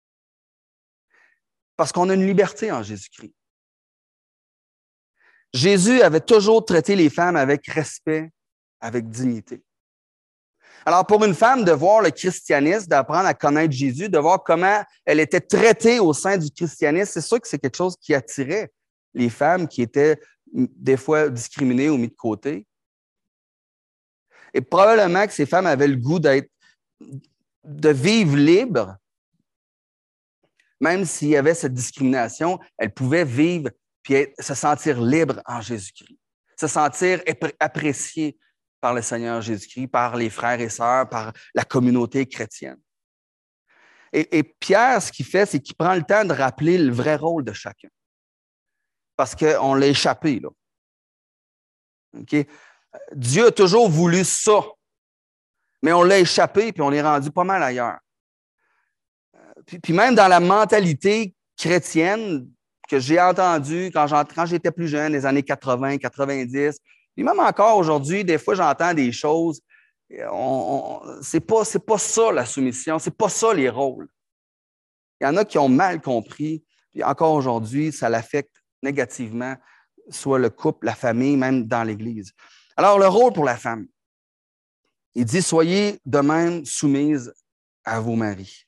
Parce qu'on a une liberté en Jésus-Christ. Jésus avait toujours traité les femmes avec respect, avec dignité. Alors, pour une femme, de voir le christianisme, d'apprendre à connaître Jésus, de voir comment elle était traitée au sein du christianisme, c'est sûr que c'est quelque chose qui attirait les femmes qui étaient des fois discriminées ou mises de côté. Et probablement que ces femmes avaient le goût d'être, de vivre libre, même s'il y avait cette discrimination, elles pouvaient vivre puis être, se sentir libres en Jésus-Christ, se sentir appréciées par le Seigneur Jésus-Christ, par les frères et sœurs, par la communauté chrétienne. Et, et Pierre, ce qu'il fait, c'est qu'il prend le temps de rappeler le vrai rôle de chacun. Parce qu'on l'a échappé, là. Okay? Dieu a toujours voulu ça, mais on l'a échappé puis on est rendu pas mal ailleurs. Puis, puis même dans la mentalité chrétienne que j'ai entendue quand, quand j'étais plus jeune, les années quatre-vingts, quatre-vingt-dix, puis même encore aujourd'hui, des fois, j'entends des choses. On, on, c'est pas, c'est pas ça la soumission, c'est pas ça les rôles. Il y en a qui ont mal compris, puis encore aujourd'hui, ça l'affecte négativement, soit le couple, la famille, même dans l'Église. Alors, le rôle pour la femme, il dit, soyez de même soumises à vos maris.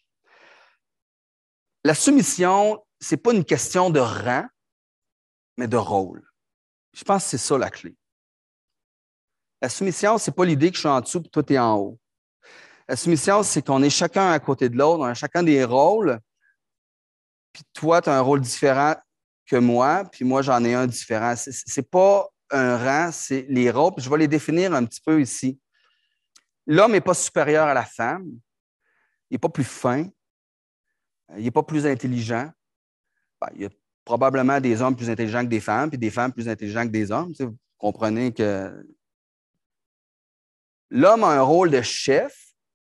La soumission, ce n'est pas une question de rang, mais de rôle. Je pense que c'est ça la clé. La soumission, ce n'est pas l'idée que je suis en dessous et toi, tu es en haut. La soumission, c'est qu'on est chacun à côté de l'autre, on a chacun des rôles, puis toi, tu as un rôle différent que moi, puis moi, j'en ai un différent. Ce n'est pas un rang, c'est les rôles, puis je vais les définir un petit peu ici. L'homme n'est pas supérieur à la femme, il n'est pas plus fin, il n'est pas plus intelligent. Ben, il y a probablement des hommes plus intelligents que des femmes, puis des femmes plus intelligentes que des hommes. Tu sais, vous comprenez que l'homme a un rôle de chef,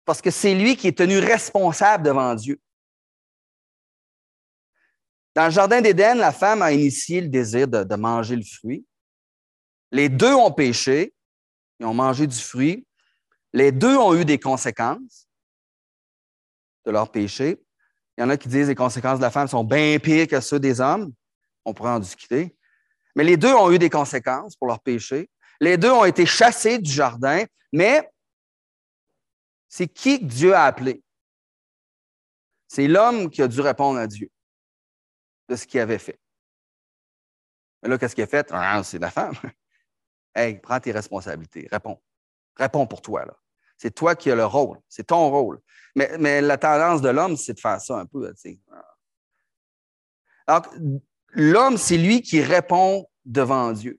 parce que c'est lui qui est tenu responsable devant Dieu. Dans le jardin d'Éden, la femme a initié le désir de, de manger le fruit. Les deux ont péché, ils ont mangé du fruit. Les deux ont eu des conséquences de leur péché. Il y en a qui disent que les conséquences de la femme sont bien pires que ceux des hommes. On pourrait en discuter. Mais les deux ont eu des conséquences pour leur péché. Les deux ont été chassés du jardin, mais c'est qui que Dieu a appelé? C'est l'homme qui a dû répondre à Dieu de ce qu'il avait fait. Mais là, qu'est-ce qu'il a fait? Ah, c'est la femme. Hey, prends tes responsabilités, réponds. Réponds pour toi, là. C'est toi qui as le rôle, c'est ton rôle. Mais, mais la tendance de l'homme, c'est de faire ça un peu. Tu sais. Alors, l'homme, c'est lui qui répond devant Dieu.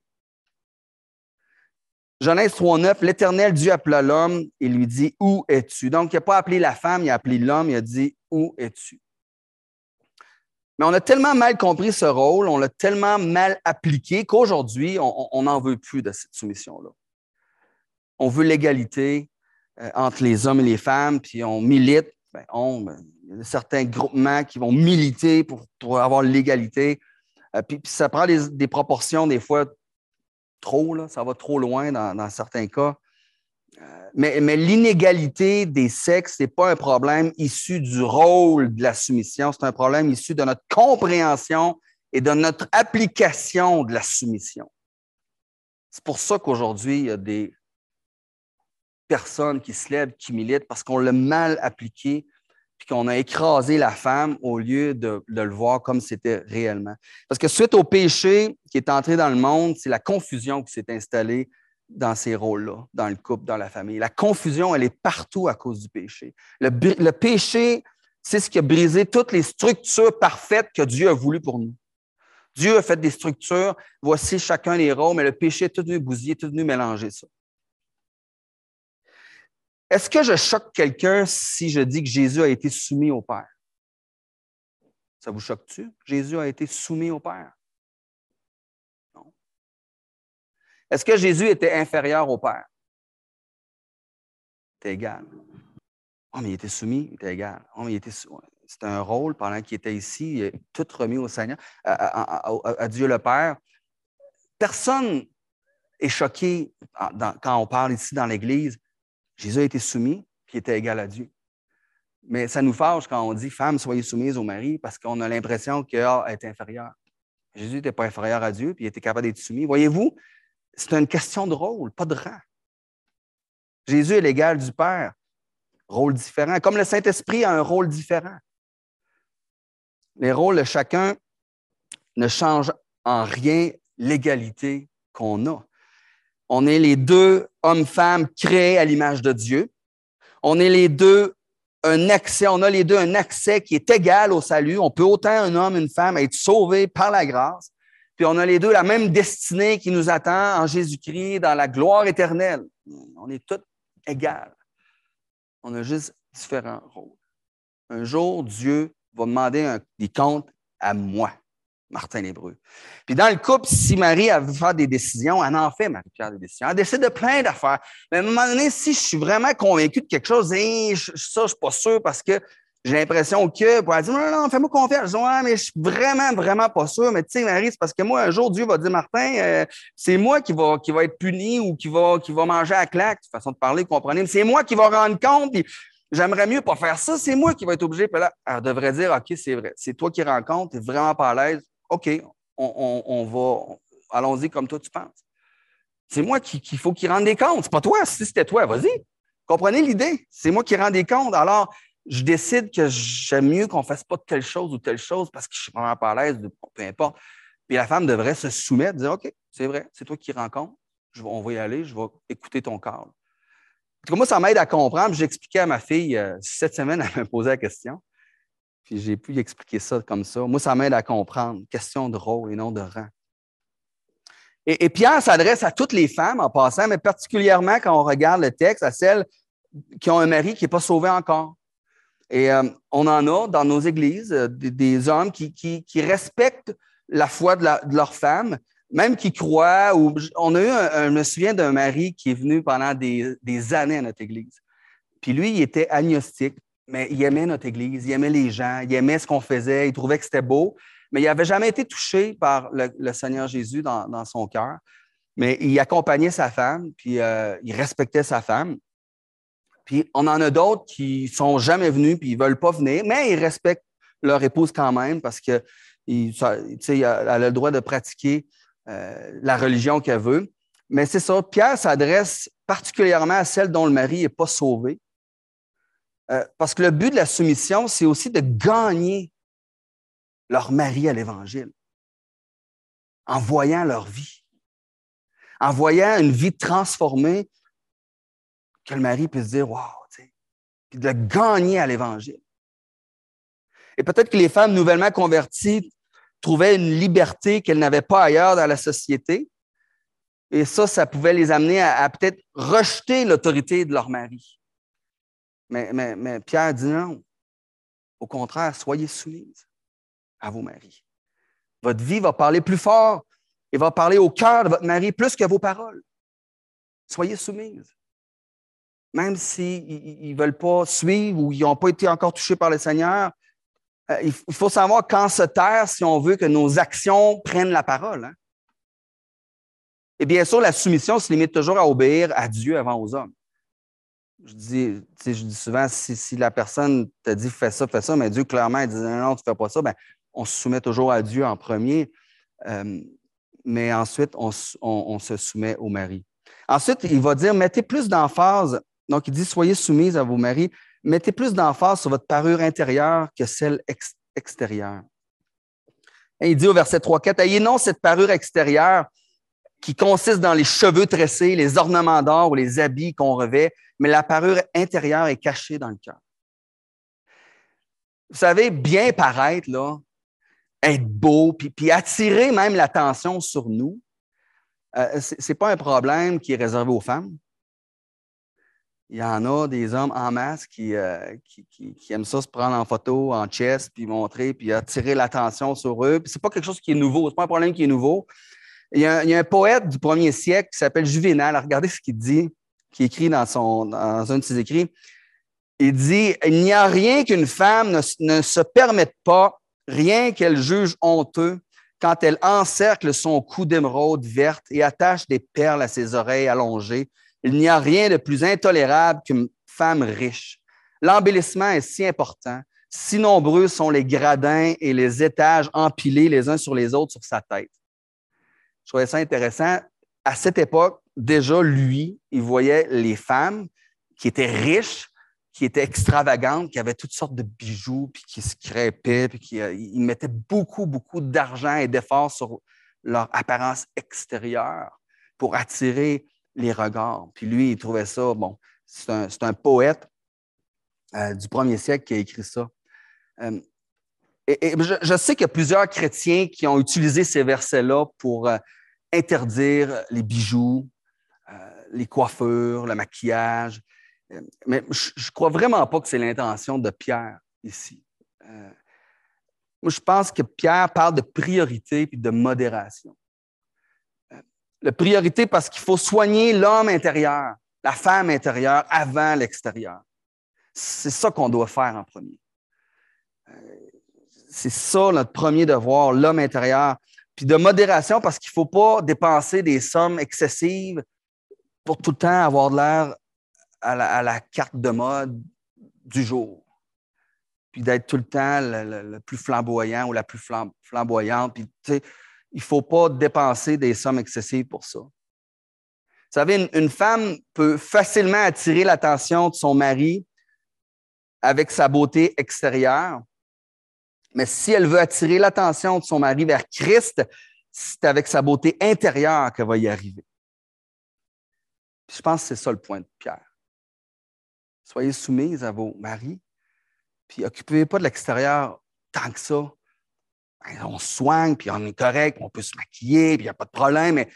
Genèse trois neuf, l'Éternel Dieu appela l'homme et lui dit, « Où es-tu? » Donc, il n'a pas appelé la femme, il a appelé l'homme, il a dit, « Où es-tu? » Mais on a tellement mal compris ce rôle, on l'a tellement mal appliqué qu'aujourd'hui, on n'en veut plus de cette soumission-là. On veut l'égalité euh, entre les hommes et les femmes, puis on milite. Ben, on, ben, il y a certains groupements qui vont militer pour, pour avoir l'égalité. Euh, puis, puis ça prend des, des proportions, des fois, trop, là, ça va trop loin dans, dans certains cas. Euh, mais mais l'inégalité des sexes, ce n'est pas un problème issu du rôle de la soumission, c'est un problème issu de notre compréhension et de notre application de la soumission. C'est pour ça qu'aujourd'hui, il y a des personnes qui se lèvent, qui militent, parce qu'on l'a mal appliqué, puis qu'on a écrasé la femme au lieu de, de le voir comme c'était réellement. Parce que suite au péché qui est entré dans le monde, c'est la confusion qui s'est installée dans ces rôles-là, dans le couple, dans la famille. La confusion, elle est partout à cause du péché. Le, le péché, c'est ce qui a brisé toutes les structures parfaites que Dieu a voulu pour nous. Dieu a fait des structures, voici chacun les rôles, mais le péché est tout venu bousiller, tout venu mélanger ça. Est-ce que je choque quelqu'un si je dis que Jésus a été soumis au Père? Ça vous choque-tu? Jésus a été soumis au Père? Non. Est-ce que Jésus était inférieur au Père? Il était égal. Oh, mais il était soumis, il était égal. Oh, mais il était... C'était un rôle pendant qu'il était ici, il a tout remis au Seigneur, à, à, à, à Dieu le Père. Personne n'est choqué dans, quand on parle ici dans l'Église. Jésus a été soumis, puis il était égal à Dieu. Mais ça nous fâche quand on dit « Femmes, soyez soumises au mari » parce qu'on a l'impression qu'elle est inférieure. Jésus n'était pas inférieur à Dieu, puis il était capable d'être soumis. Voyez-vous, c'est une question de rôle, pas de rang. Jésus est l'égal du Père, rôle différent. Comme le Saint-Esprit a un rôle différent. Les rôles de chacun ne changent en rien l'égalité qu'on a. On est les deux hommes-femmes créés à l'image de Dieu. On est les deux un accès, on a les deux un accès qui est égal au salut. On peut autant un homme, une femme être sauvés par la grâce. Puis on a les deux la même destinée qui nous attend en Jésus-Christ dans la gloire éternelle. On est tous égaux. On a juste différents rôles. Un jour, Dieu va demander un, des comptes à moi, Martin Lébreux. Puis dans le couple, si Marie a veut faire des décisions, elle en fait, Marie-Pierre, des décisions. Elle décide de plein d'affaires. Mais à un moment donné, si je suis vraiment convaincu de quelque chose, hey, je, ça, je ne suis pas sûr parce que j'ai l'impression que, pour elle dire, non, non, fais-moi confiance. Je dis, ouais, mais je suis vraiment, vraiment pas sûr. Mais tu sais, Marie, c'est parce que moi, un jour, Dieu va dire, Martin, euh, c'est moi qui va, qui va être puni ou qui va, qui va manger à claque. Façon de parler, comprenez. Mais c'est moi qui va rendre compte. Puis j'aimerais mieux pas faire ça. C'est moi qui va être obligé. Puis là, elle devrait dire, OK, c'est vrai. C'est toi qui rends compte. Tu n'es vraiment pas à l'aise. OK, on, on, on va, allons-y comme toi tu penses. C'est moi qui, qu'il faut qu'il rende des comptes. C'est pas toi. Si c'était toi, vas-y. Comprenez l'idée? C'est moi qui rends des comptes. Alors, je décide que j'aime mieux qu'on ne fasse pas telle chose ou telle chose parce que je ne suis vraiment pas à l'aise, de, peu importe. Puis la femme devrait se soumettre, dire, OK, c'est vrai, c'est toi qui rends compte. Je vais, on va y aller, je vais écouter ton corps. En tout cas, moi, ça m'aide à comprendre. J'expliquais à ma fille, euh, cette semaine, elle m'a posé la question. Puis j'ai pu lui expliquer ça comme ça. Moi, ça m'aide à comprendre. Question de rôle et non de rang. Et, et Pierre s'adresse à toutes les femmes en passant, mais particulièrement quand on regarde le texte, à celles qui ont un mari qui n'est pas sauvé encore. Et euh, on en a dans nos églises euh, des, des hommes qui, qui, qui respectent la foi de, la, de leur femme, même qui croient. Ou, on a eu, un, un, je me souviens d'un mari qui est venu pendant des, des années à notre église. Puis lui, il était agnostique, mais il aimait notre Église, il aimait les gens, il aimait ce qu'on faisait, il trouvait que c'était beau, mais il n'avait jamais été touché par le, le Seigneur Jésus dans, dans son cœur. Mais il accompagnait sa femme, puis euh, il respectait sa femme. Puis on en a d'autres qui ne sont jamais venus, puis ils ne veulent pas venir, mais ils respectent leur épouse quand même parce que il, ça, elle a le droit de pratiquer euh, la religion qu'elle veut. Mais c'est ça, Pierre s'adresse particulièrement à celles dont le mari n'est pas sauvé. Euh, parce que le but de la soumission, c'est aussi de gagner leur mari à l'Évangile en voyant leur vie, en voyant une vie transformée, que le mari puisse dire « wow », puis de le gagner à l'Évangile. Et peut-être que les femmes nouvellement converties trouvaient une liberté qu'elles n'avaient pas ailleurs dans la société. Et ça, ça pouvait les amener à, à peut-être rejeter l'autorité de leur mari. Mais, mais, mais Pierre dit non. Au contraire, soyez soumises à vos maris. Votre vie va parler plus fort et va parler au cœur de votre mari plus que vos paroles. Soyez soumises. Même s'ils ne veulent pas suivre ou ils n'ont pas été encore touchés par le Seigneur, euh, il faut savoir quand se taire si on veut que nos actions prennent la parole. Hein? Et bien sûr, la soumission se limite toujours à obéir à Dieu avant aux hommes. Je dis, je dis souvent, si, si la personne te dit « fais ça, fais ça », mais Dieu, clairement, il dit « non, non, tu ne fais pas ça », bien, on se soumet toujours à Dieu en premier, euh, mais ensuite, on, on, on se soumet au mari. Ensuite, il va dire « mettez plus d'emphase », donc il dit « soyez soumises à vos maris », mettez plus d'emphase sur votre parure intérieure que celle ex- extérieure. Et il dit au verset trois quatre, « ayez non cette parure extérieure qui consiste dans les cheveux tressés, les ornements d'or ou les habits qu'on revêt, mais la parure intérieure est cachée dans le cœur. » Vous savez, bien paraître, là, être beau, puis, puis attirer même l'attention sur nous, euh, ce n'est pas un problème qui est réservé aux femmes. Il y en a des hommes en masse qui, euh, qui, qui, qui aiment ça se prendre en photo, en chest, puis montrer, puis attirer l'attention sur eux. Puis c'est pas quelque chose qui est nouveau, c'est pas un problème qui est nouveau. Il y a, il y a un poète du premier siècle qui s'appelle Juvénal. Regardez ce qu'il dit, qui écrit dans, son, dans un de ses écrits. Il dit « Il n'y a rien qu'une femme ne, ne se permette pas, rien qu'elle juge honteux, quand elle encercle son cou d'émeraude verte et attache des perles à ses oreilles allongées. Il n'y a rien de plus intolérable qu'une femme riche. L'embellissement est si important, si nombreux sont les gradins et les étages empilés les uns sur les autres sur sa tête. » Je trouvais ça intéressant. À cette époque, déjà, lui, il voyait les femmes qui étaient riches, qui étaient extravagantes, qui avaient toutes sortes de bijoux, puis qui se crêpaient, puis qui ils mettaient beaucoup, beaucoup d'argent et d'efforts sur leur apparence extérieure pour attirer les regards. Puis lui, il trouvait ça, bon, c'est un, c'est un poète euh, du premier siècle qui a écrit ça. Euh, et, et je, je sais qu'il y a plusieurs chrétiens qui ont utilisé ces versets-là pour euh, interdire les bijoux, euh, les coiffures, le maquillage. Mais je ne crois vraiment pas que c'est l'intention de Pierre ici. Euh, moi, je pense que Pierre parle de priorité et de modération. Euh, la priorité parce qu'il faut soigner l'homme intérieur, la femme intérieure avant l'extérieur. C'est ça qu'on doit faire en premier. Euh, c'est ça notre premier devoir, l'homme intérieur. Puis de modération parce qu'il ne faut pas dépenser des sommes excessives pour tout le temps avoir de l'air À la, à la carte de mode du jour, puis d'être tout le temps le, le, le plus flamboyant ou la plus flam, flamboyante. Puis, tu sais, il ne faut pas dépenser des sommes excessives pour ça. Vous savez, une, une femme peut facilement attirer l'attention de son mari avec sa beauté extérieure, mais si elle veut attirer l'attention de son mari vers Christ, c'est avec sa beauté intérieure qu'elle va y arriver. Puis je pense que c'est ça le point de Pierre. Soyez soumises à vos maris, puis occupez-vous pas de l'extérieur tant que ça. Ben, on se soigne, puis on est correct, on peut se maquiller, puis il n'y a pas de problème, mais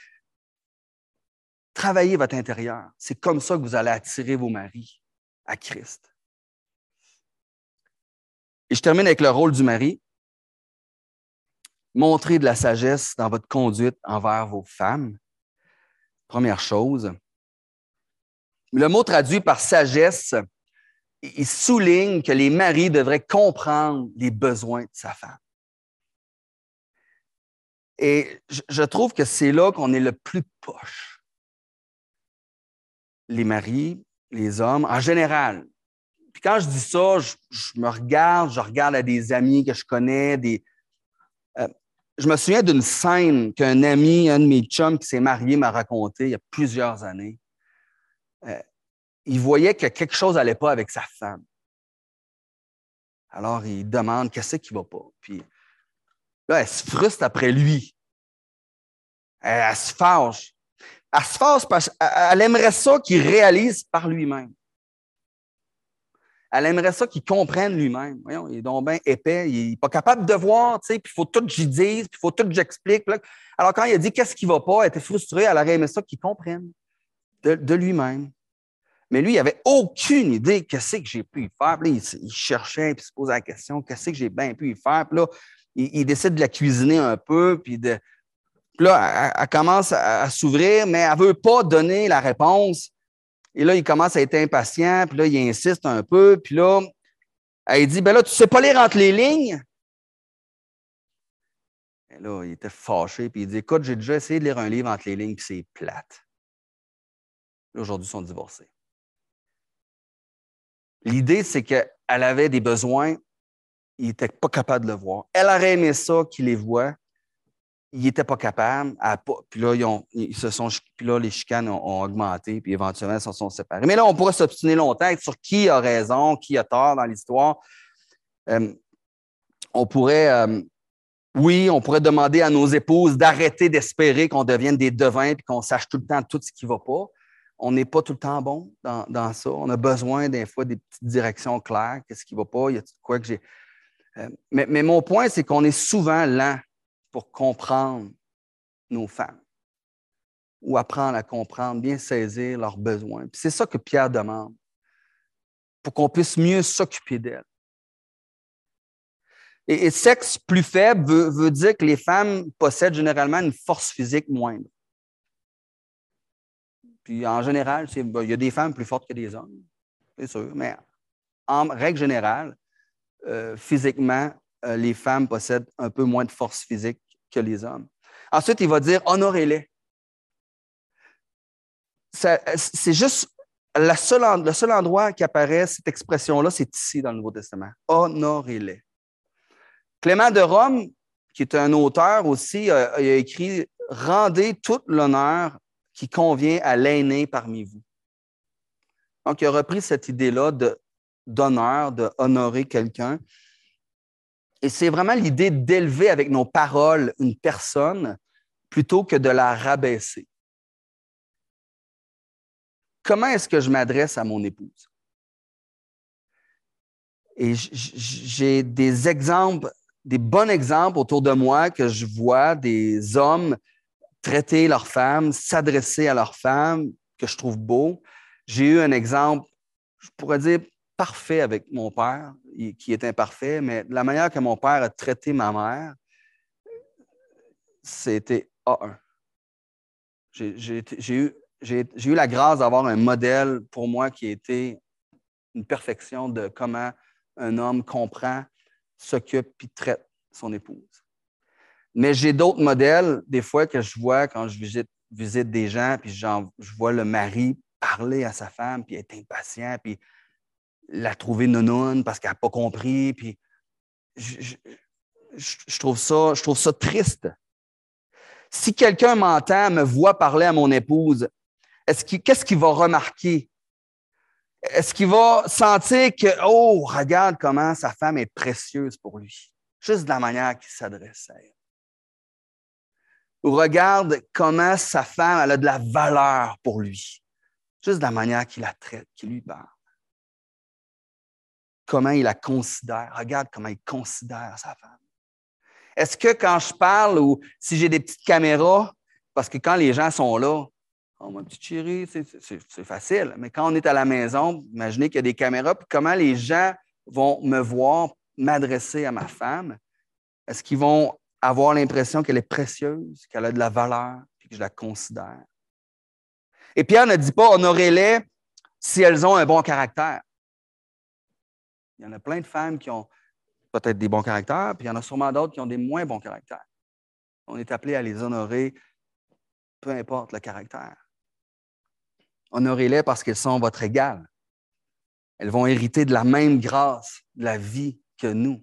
travaillez votre intérieur. C'est comme ça que vous allez attirer vos maris à Christ. Et je termine avec le rôle du mari. Montrez de la sagesse dans votre conduite envers vos femmes. Première chose. Le mot traduit par sagesse il souligne que les maris devraient comprendre les besoins de sa femme. Et je, je trouve que c'est là qu'on est le plus poche. Les maris, les hommes, en général. Puis quand je dis ça, je, je me regarde, je regarde à des amis que je connais, des... Euh, je me souviens d'une scène qu'un ami, un de mes chums qui s'est marié m'a raconté il y a plusieurs années. Euh, il voyait que quelque chose n'allait pas avec sa femme. Alors, il demande qu'est-ce qui ne va pas. Puis là, elle se frustre après lui. Elle, elle se fâche. Elle se fâche parce qu'elle aimerait ça qu'il réalise par lui-même. Elle aimerait ça qu'il comprenne lui-même. Voyons, il est donc bien épais, il n'est pas capable de voir, tu sais, puis il faut tout que j'y dise, puis il faut tout que j'explique. Alors, quand il a dit qu'est-ce qui ne va pas, elle était frustrée, elle aurait aimé ça qu'il comprenne de, de lui-même. Mais lui, il n'avait aucune idée qu'est-ce que j'ai pu y faire. Puis là, il, il cherchait, puis il se posait la question, qu'est-ce que j'ai bien pu y faire. Puis là, il, il décide de la cuisiner un peu, puis de... Puis là, elle, elle commence à, à s'ouvrir, mais elle ne veut pas donner la réponse. Et là, il commence à être impatient, puis là, il insiste un peu, puis là, elle dit, ben là, tu ne sais pas lire entre les lignes? Et là, il était fâché, puis il dit, écoute, j'ai déjà essayé de lire un livre entre les lignes, puis c'est plate. Là, aujourd'hui, ils sont divorcés. L'idée, c'est qu'elle avait des besoins, il n'était pas capable de le voir. Elle aurait aimé ça qu'il les voit. Il n'était pas capable. Pas, puis, là, ils ont, ils se sont, puis là, les chicanes ont, ont augmenté, puis éventuellement, ils se sont séparés. Mais là, on pourrait s'obstiner longtemps sur qui a raison, qui a tort dans l'histoire. Euh, on pourrait, euh, oui, on pourrait demander à nos épouses d'arrêter d'espérer qu'on devienne des devins puis qu'on sache tout le temps tout ce qui ne va pas. On n'est pas tout le temps bon dans, dans ça. On a besoin, des fois, des petites directions claires. Qu'est-ce qui ne va pas? Il y a quoi que j'ai. Euh, mais, mais mon point, c'est qu'on est souvent lent pour comprendre nos femmes ou apprendre à comprendre, bien saisir leurs besoins. Puis c'est ça que Pierre demande, pour qu'on puisse mieux s'occuper d'elles. Et, et sexe plus faible veut, veut dire que les femmes possèdent généralement une force physique moindre. Puis en général, c'est, ben, il y a des femmes plus fortes que des hommes, c'est sûr, mais en règle générale, euh, physiquement, euh, les femmes possèdent un peu moins de force physique que les hommes. Ensuite, il va dire « honorez-les ». C'est juste la seule, le seul endroit qui apparaît cette expression-là, c'est ici dans le Nouveau Testament. « Honorez-les ». Clément de Rome, qui est un auteur aussi, a, a écrit « Rendez tout l'honneur qui convient à l'aîné parmi vous ». Donc, il a repris cette idée-là d'honneur, de, de honorer quelqu'un. Et c'est vraiment l'idée d'élever avec nos paroles une personne plutôt que de la rabaisser. Comment est-ce que je m'adresse à mon épouse? Et j'ai des exemples, des bons exemples autour de moi que je vois des hommes traiter leurs femmes, s'adresser à leurs femmes, que je trouve beau. J'ai eu un exemple, je pourrais dire, parfait avec mon père, qui est imparfait, mais la manière que mon père a traité ma mère, c'était A un. J'ai, j'ai, j'ai, eu, j'ai, j'ai eu la grâce d'avoir un modèle pour moi qui était une perfection de comment un homme comprend, s'occupe et traite son épouse. Mais j'ai d'autres modèles, des fois, que je vois quand je visite, visite des gens, puis je vois le mari parler à sa femme, puis être impatient, puis la trouver nounoune parce qu'elle n'a pas compris. Puis je, je, je, trouve ça, je trouve ça triste. Si quelqu'un m'entend, me voit parler à mon épouse, est-ce qu'il, qu'est-ce qu'il va remarquer? Est-ce qu'il va sentir que, oh, regarde comment sa femme est précieuse pour lui, juste de la manière qu'il s'adresse à elle? Ou regarde comment sa femme elle a de la valeur pour lui, juste de la manière qu'il la traite, qu'il lui parle. Comment il la considère. Regarde comment il considère sa femme. Est-ce que quand je parle ou si j'ai des petites caméras, parce que quand les gens sont là, oh, ma petite chérie, c'est, c'est, c'est facile. Mais quand on est à la maison, imaginez qu'il y a des caméras, puis comment les gens vont me voir m'adresser à ma femme. Est-ce qu'ils vont avoir l'impression qu'elle est précieuse, qu'elle a de la valeur, puis que je la considère? Et Pierre ne dit pas honorez-les si elles ont un bon caractère. Il y en a plein de femmes qui ont peut-être des bons caractères, puis il y en a sûrement d'autres qui ont des moins bons caractères. On est appelé à les honorer, peu importe le caractère. Honorez-les parce qu'elles sont votre égal. Elles vont hériter de la même grâce, de la vie que nous.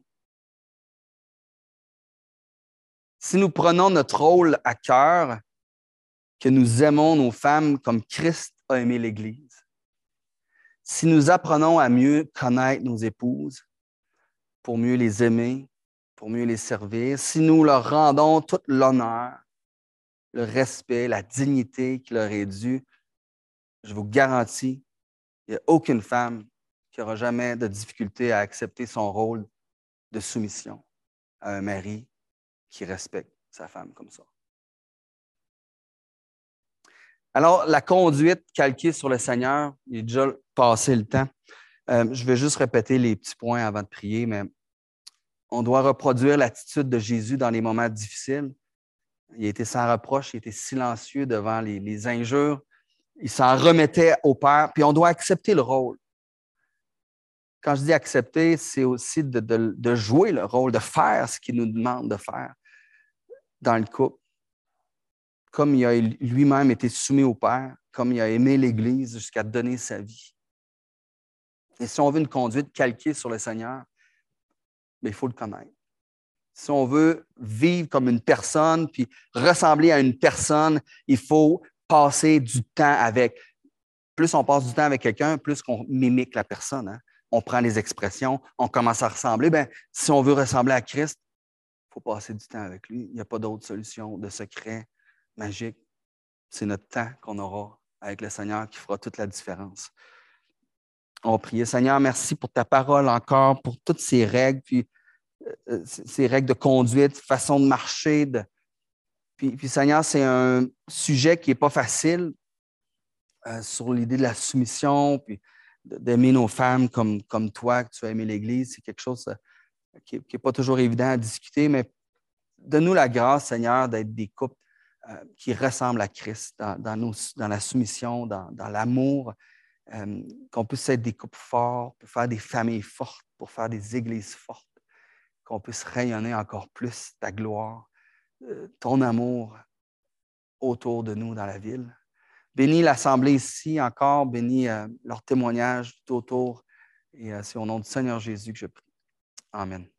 Si nous prenons notre rôle à cœur, que nous aimons nos femmes comme Christ a aimé l'Église, si nous apprenons à mieux connaître nos épouses, pour mieux les aimer, pour mieux les servir, si nous leur rendons tout l'honneur, le respect, la dignité qui leur est due, je vous garantis, il n'y a aucune femme qui n'aura jamais de difficulté à accepter son rôle de soumission à un mari qui respecte sa femme comme ça. Alors, la conduite calquée sur le Seigneur, il est déjà passé le temps. Euh, je vais juste répéter les petits points avant de prier, mais on doit reproduire l'attitude de Jésus dans les moments difficiles. Il a été sans reproche, il était silencieux devant les, les injures. Il s'en remettait au Père, puis on doit accepter le rôle. Quand je dis accepter, c'est aussi de, de, de jouer le rôle, de faire ce qu'il nous demande de faire dans le couple. Comme il a lui-même été soumis au Père, comme il a aimé l'Église jusqu'à donner sa vie. Et si on veut une conduite calquée sur le Seigneur, bien, il faut le connaître. Si on veut vivre comme une personne, puis ressembler à une personne, il faut passer du temps avec. Plus on passe du temps avec quelqu'un, plus qu'on mimique la personne. Hein? On prend les expressions, on commence à ressembler. Bien, si on veut ressembler à Christ, il faut passer du temps avec lui. Il n'y a pas d'autre solution de secret magique. C'est notre temps qu'on aura avec le Seigneur qui fera toute la différence. On va prier. Seigneur, merci pour ta parole encore, pour toutes ces règles, puis euh, ces règles de conduite, façon de marcher. De... Puis, puis, Seigneur, c'est un sujet qui n'est pas facile euh, sur l'idée de la soumission, puis d'aimer nos femmes comme, comme toi, que tu as aimé l'Église. C'est quelque chose euh, qui n'est pas toujours évident à discuter, mais donne-nous la grâce, Seigneur, d'être des couples euh, qui ressemblent à Christ dans, dans, nos, dans la soumission, dans, dans l'amour, euh, qu'on puisse être des couples forts, pour faire des familles fortes, pour faire des églises fortes, qu'on puisse rayonner encore plus ta gloire, euh, ton amour autour de nous dans la ville. Bénis l'Assemblée ici encore, bénis euh, leur témoignage tout autour. Et euh, c'est au nom du Seigneur Jésus que je prie. Amen.